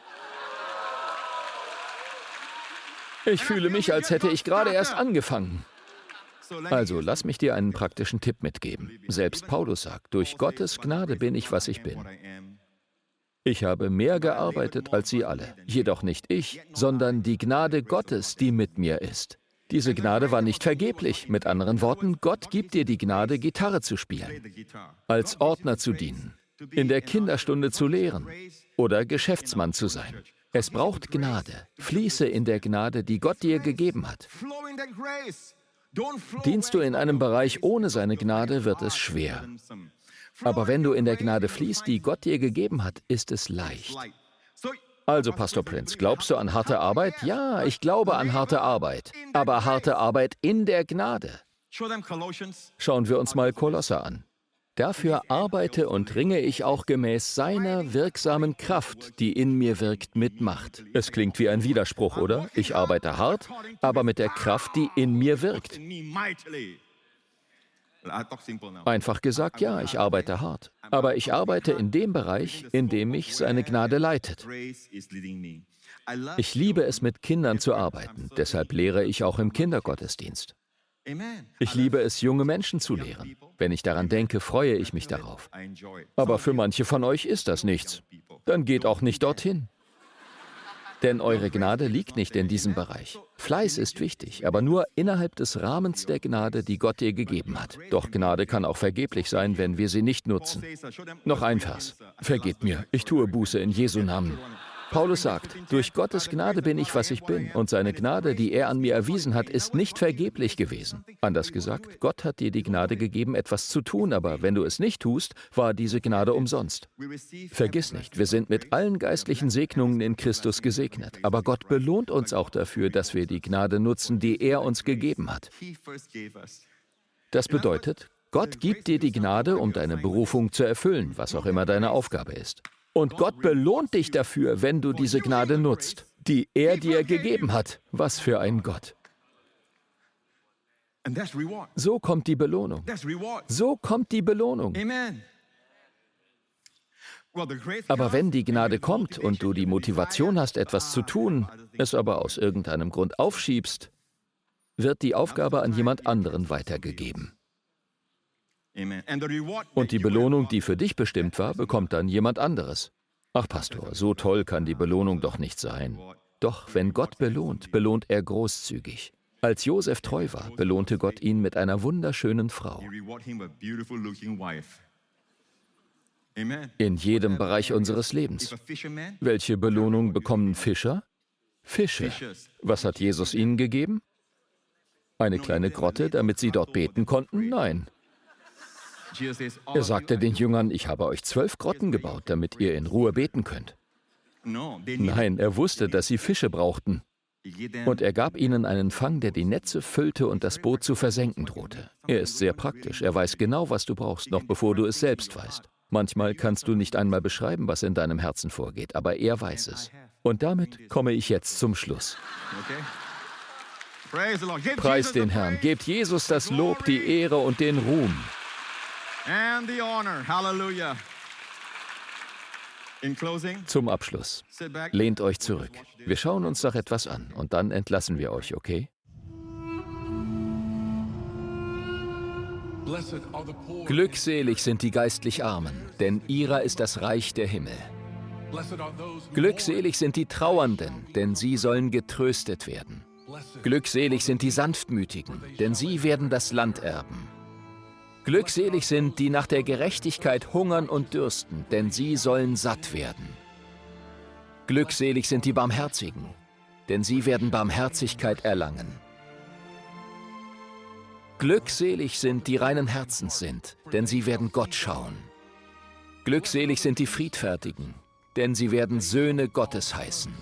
Ich fühle mich, als hätte ich gerade erst angefangen. Also, lass mich dir einen praktischen Tipp mitgeben. Selbst Paulus sagt, durch Gottes Gnade bin ich, was ich bin. Ich habe mehr gearbeitet als sie alle. Jedoch nicht ich, sondern die Gnade Gottes, die mit mir ist. Diese Gnade war nicht vergeblich. Mit anderen Worten, Gott gibt dir die Gnade, Gitarre zu spielen, als Ordner zu dienen, in der Kinderstunde zu lehren oder Geschäftsmann zu sein. Es braucht Gnade. Fließe in der Gnade, die Gott dir gegeben hat. Dienst du in einem Bereich ohne seine Gnade, wird es schwer. Aber wenn du in der Gnade fließt, die Gott dir gegeben hat, ist es leicht. Also, Pastor Prince, glaubst du an harte Arbeit? Ja, ich glaube an harte Arbeit. Aber harte Arbeit in der Gnade. Schauen wir uns mal Kolosser an. Dafür arbeite und ringe ich auch gemäß seiner wirksamen Kraft, die in mir wirkt, mit Macht. Es klingt wie ein Widerspruch, oder? Ich arbeite hart, aber mit der Kraft, die in mir wirkt. Einfach gesagt, ja, ich arbeite hart. Aber ich arbeite in dem Bereich, in dem mich seine Gnade leitet. Ich liebe es, mit Kindern zu arbeiten. Deshalb lehre ich auch im Kindergottesdienst. Ich liebe es, junge Menschen zu lehren. Wenn ich daran denke, freue ich mich darauf. Aber für manche von euch ist das nichts. Dann geht auch nicht dorthin. Denn eure Gnade liegt nicht in diesem Bereich. Fleiß ist wichtig, aber nur innerhalb des Rahmens der Gnade, die Gott dir gegeben hat. Doch Gnade kann auch vergeblich sein, wenn wir sie nicht nutzen. Noch ein Vers. Vergebt mir, ich tue Buße in Jesu Namen. Paulus sagt, durch Gottes Gnade bin ich, was ich bin. Und seine Gnade, die er an mir erwiesen hat, ist nicht vergeblich gewesen. Anders gesagt, Gott hat dir die Gnade gegeben, etwas zu tun, aber wenn du es nicht tust, war diese Gnade umsonst. Vergiss nicht, wir sind mit allen geistlichen Segnungen in Christus gesegnet. Aber Gott belohnt uns auch dafür, dass wir die Gnade nutzen, die er uns gegeben hat. Das bedeutet, Gott gibt dir die Gnade, um deine Berufung zu erfüllen, was auch immer deine Aufgabe ist. Und Gott belohnt dich dafür, wenn du diese Gnade nutzt, die er dir gegeben hat. Was für ein Gott. So kommt die Belohnung. So kommt die Belohnung. Aber wenn die Gnade kommt und du die Motivation hast, etwas zu tun, es aber aus irgendeinem Grund aufschiebst, wird die Aufgabe an jemand anderen weitergegeben. Und die Belohnung, die für dich bestimmt war, bekommt dann jemand anderes. Ach Pastor, so toll kann die Belohnung doch nicht sein. Doch wenn Gott belohnt, belohnt er großzügig. Als Josef treu war, belohnte Gott ihn mit einer wunderschönen Frau. In jedem Bereich unseres Lebens. Welche Belohnung bekommen Fischer? Fische. Was hat Jesus ihnen gegeben? Eine kleine Grotte, damit sie dort beten konnten? Nein. Er sagte den Jüngern, ich habe euch 12 Grotten gebaut, damit ihr in Ruhe beten könnt. Nein, er wusste, dass sie Fische brauchten. Und er gab ihnen einen Fang, der die Netze füllte und das Boot zu versenken drohte. Er ist sehr praktisch. Er weiß genau, was du brauchst, noch bevor du es selbst weißt. Manchmal kannst du nicht einmal beschreiben, was in deinem Herzen vorgeht, aber er weiß es. Und damit komme ich jetzt zum Schluss. Preist den Herrn, gebt Jesus das Lob, die Ehre und den Ruhm. Zum Abschluss, lehnt euch zurück. Wir schauen uns noch etwas an und dann entlassen wir euch, okay? Glückselig sind die geistlich Armen, denn ihrer ist das Reich der Himmel. Glückselig sind die Trauernden, denn sie sollen getröstet werden. Glückselig sind die Sanftmütigen, denn sie werden das Land erben. Glückselig sind, die nach der Gerechtigkeit hungern und dürsten, denn sie sollen satt werden. Glückselig sind die Barmherzigen, denn sie werden Barmherzigkeit erlangen. Glückselig sind, die reinen Herzens sind, denn sie werden Gott schauen. Glückselig sind die Friedfertigen, denn sie werden Söhne Gottes heißen.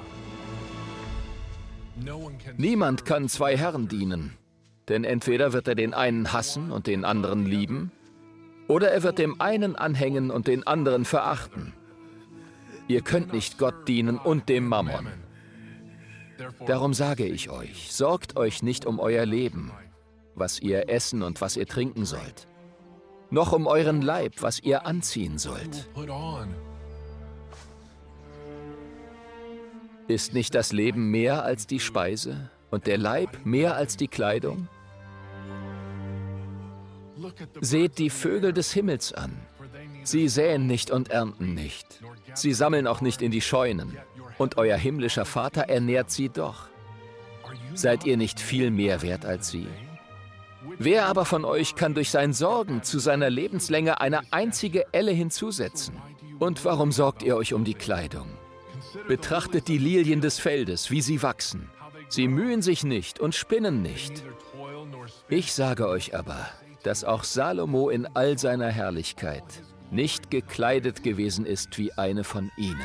Niemand kann zwei Herren dienen, denn entweder wird er den einen hassen und den anderen lieben, oder er wird dem einen anhängen und den anderen verachten. Ihr könnt nicht Gott dienen und dem Mammon. Darum sage ich euch, sorgt euch nicht um euer Leben, was ihr essen und was ihr trinken sollt, noch um euren Leib, was ihr anziehen sollt. Ist nicht das Leben mehr als die Speise und der Leib mehr als die Kleidung? Seht die Vögel des Himmels an. Sie säen nicht und ernten nicht. Sie sammeln auch nicht in die Scheunen. Und euer himmlischer Vater ernährt sie doch. Seid ihr nicht viel mehr wert als sie? Wer aber von euch kann durch sein Sorgen zu seiner Lebenslänge eine einzige Elle hinzusetzen? Und warum sorgt ihr euch um die Kleidung? Betrachtet die Lilien des Feldes, wie sie wachsen. Sie mühen sich nicht und spinnen nicht. Ich sage euch aber, dass auch Salomo in all seiner Herrlichkeit nicht gekleidet gewesen ist wie eine von ihnen.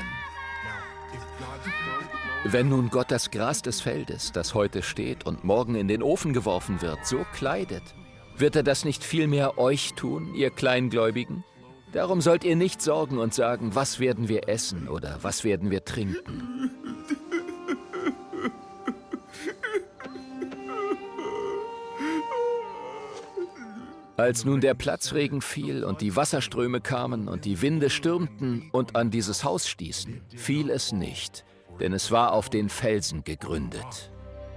Wenn nun Gott das Gras des Feldes, das heute steht und morgen in den Ofen geworfen wird, so kleidet, wird er das nicht vielmehr euch tun, ihr Kleingläubigen? Darum sollt ihr nicht sorgen und sagen, was werden wir essen oder was werden wir trinken? Als nun der Platzregen fiel und die Wasserströme kamen und die Winde stürmten und an dieses Haus stießen, fiel es nicht, denn es war auf den Felsen gegründet.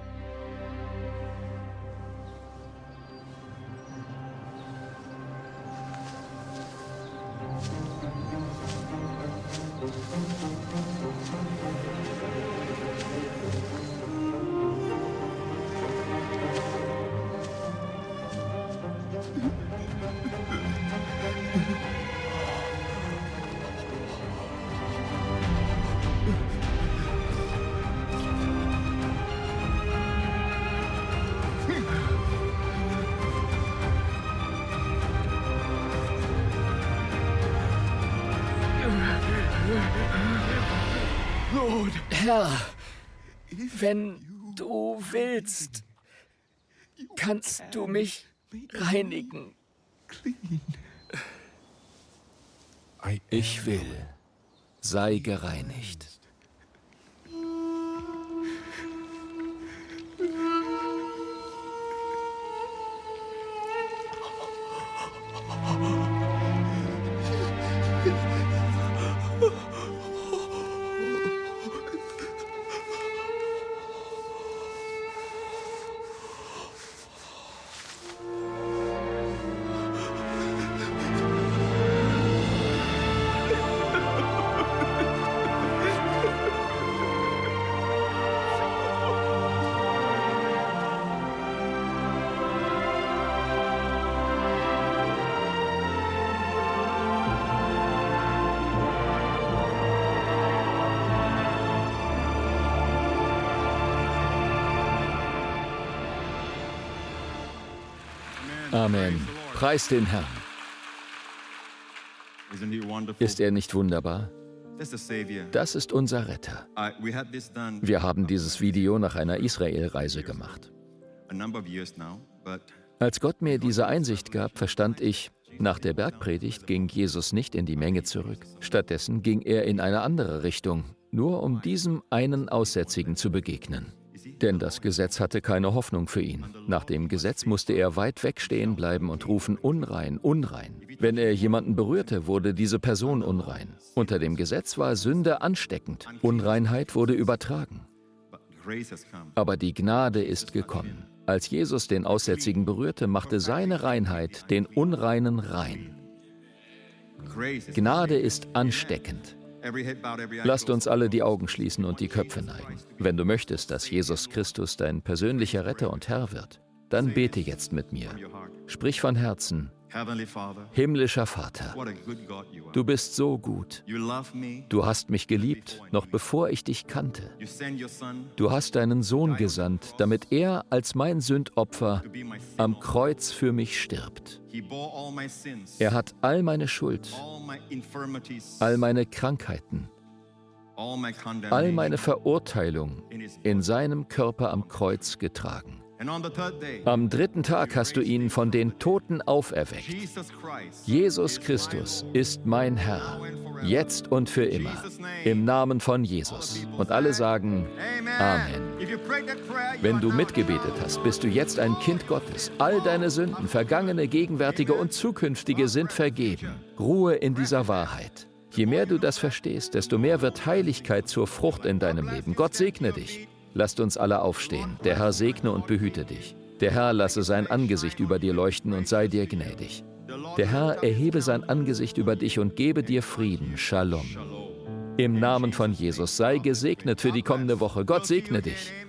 Herr, wenn du willst, kannst du mich reinigen. Ich will, sei gereinigt. Amen. Preis den Herrn. Ist er nicht wunderbar? That's the Savior. Das ist unser Retter. We had this done Wir haben dieses Video nach einer Israelreise gemacht. a number of years now, but Als Gott mir diese Einsicht gab, verstand ich, nach der Bergpredigt ging Jesus nicht in die Menge zurück. Stattdessen ging er in eine andere Richtung, nur um diesem einen Aussätzigen zu begegnen. Denn das Gesetz hatte keine Hoffnung für ihn. Nach dem Gesetz musste er weit weg stehen bleiben und rufen: Unrein, unrein. Wenn er jemanden berührte, wurde diese Person unrein. Unter dem Gesetz war Sünde ansteckend. Unreinheit wurde übertragen. grace has come. Aber die Gnade ist gekommen. Als Jesus den Aussätzigen berührte, machte seine Reinheit den Unreinen rein. Grace is Gnade ist ansteckend. every head bowed, every eye Lasst closed. uns alle die Augen schließen und die Köpfe neigen. Wenn du möchtest, dass Jesus Christus dein persönlicher Retter und Herr wird, dann bete jetzt mit mir. Your heart. Sprich von Herzen: Heavenly Father, Himmlischer Vater, what a good God you are. du bist so gut. You love me. Du hast mich geliebt, noch bevor ich dich kannte. You send your son Du hast deinen Sohn gesandt, damit er als mein Sündopfer to be my sin. am Kreuz für mich stirbt. He bore all my sins, Er hat all meine Schuld, all my infirmities, all meine Krankheiten, all my all condemnation meine Verurteilung in his in seinem Körper am Kreuz getragen. And on the third day, Am dritten Tag hast du ihn von den Toten auferweckt. Jesus Christ, Jesus Christus ist mein Herr, jetzt und für immer, im Namen von Jesus. Und alle sagen Amen. If you prayed that prayer, you Wenn are du now mitgebetet hast, bist du jetzt ein Kind Gottes. All deine Sünden, vergangene, gegenwärtige und zukünftige, sind vergeben. Ruhe in dieser Wahrheit. Je mehr du das verstehst, desto mehr wird Heiligkeit zur Frucht in deinem Leben. Gott segne dich. Lasst uns alle aufstehen. Der Herr segne und behüte dich. Der Herr lasse sein Angesicht über dir leuchten und sei dir gnädig. Der Herr erhebe sein Angesicht über dich und gebe dir Frieden. Shalom. Im Namen von Jesus sei gesegnet für die kommende Woche. Gott segne dich.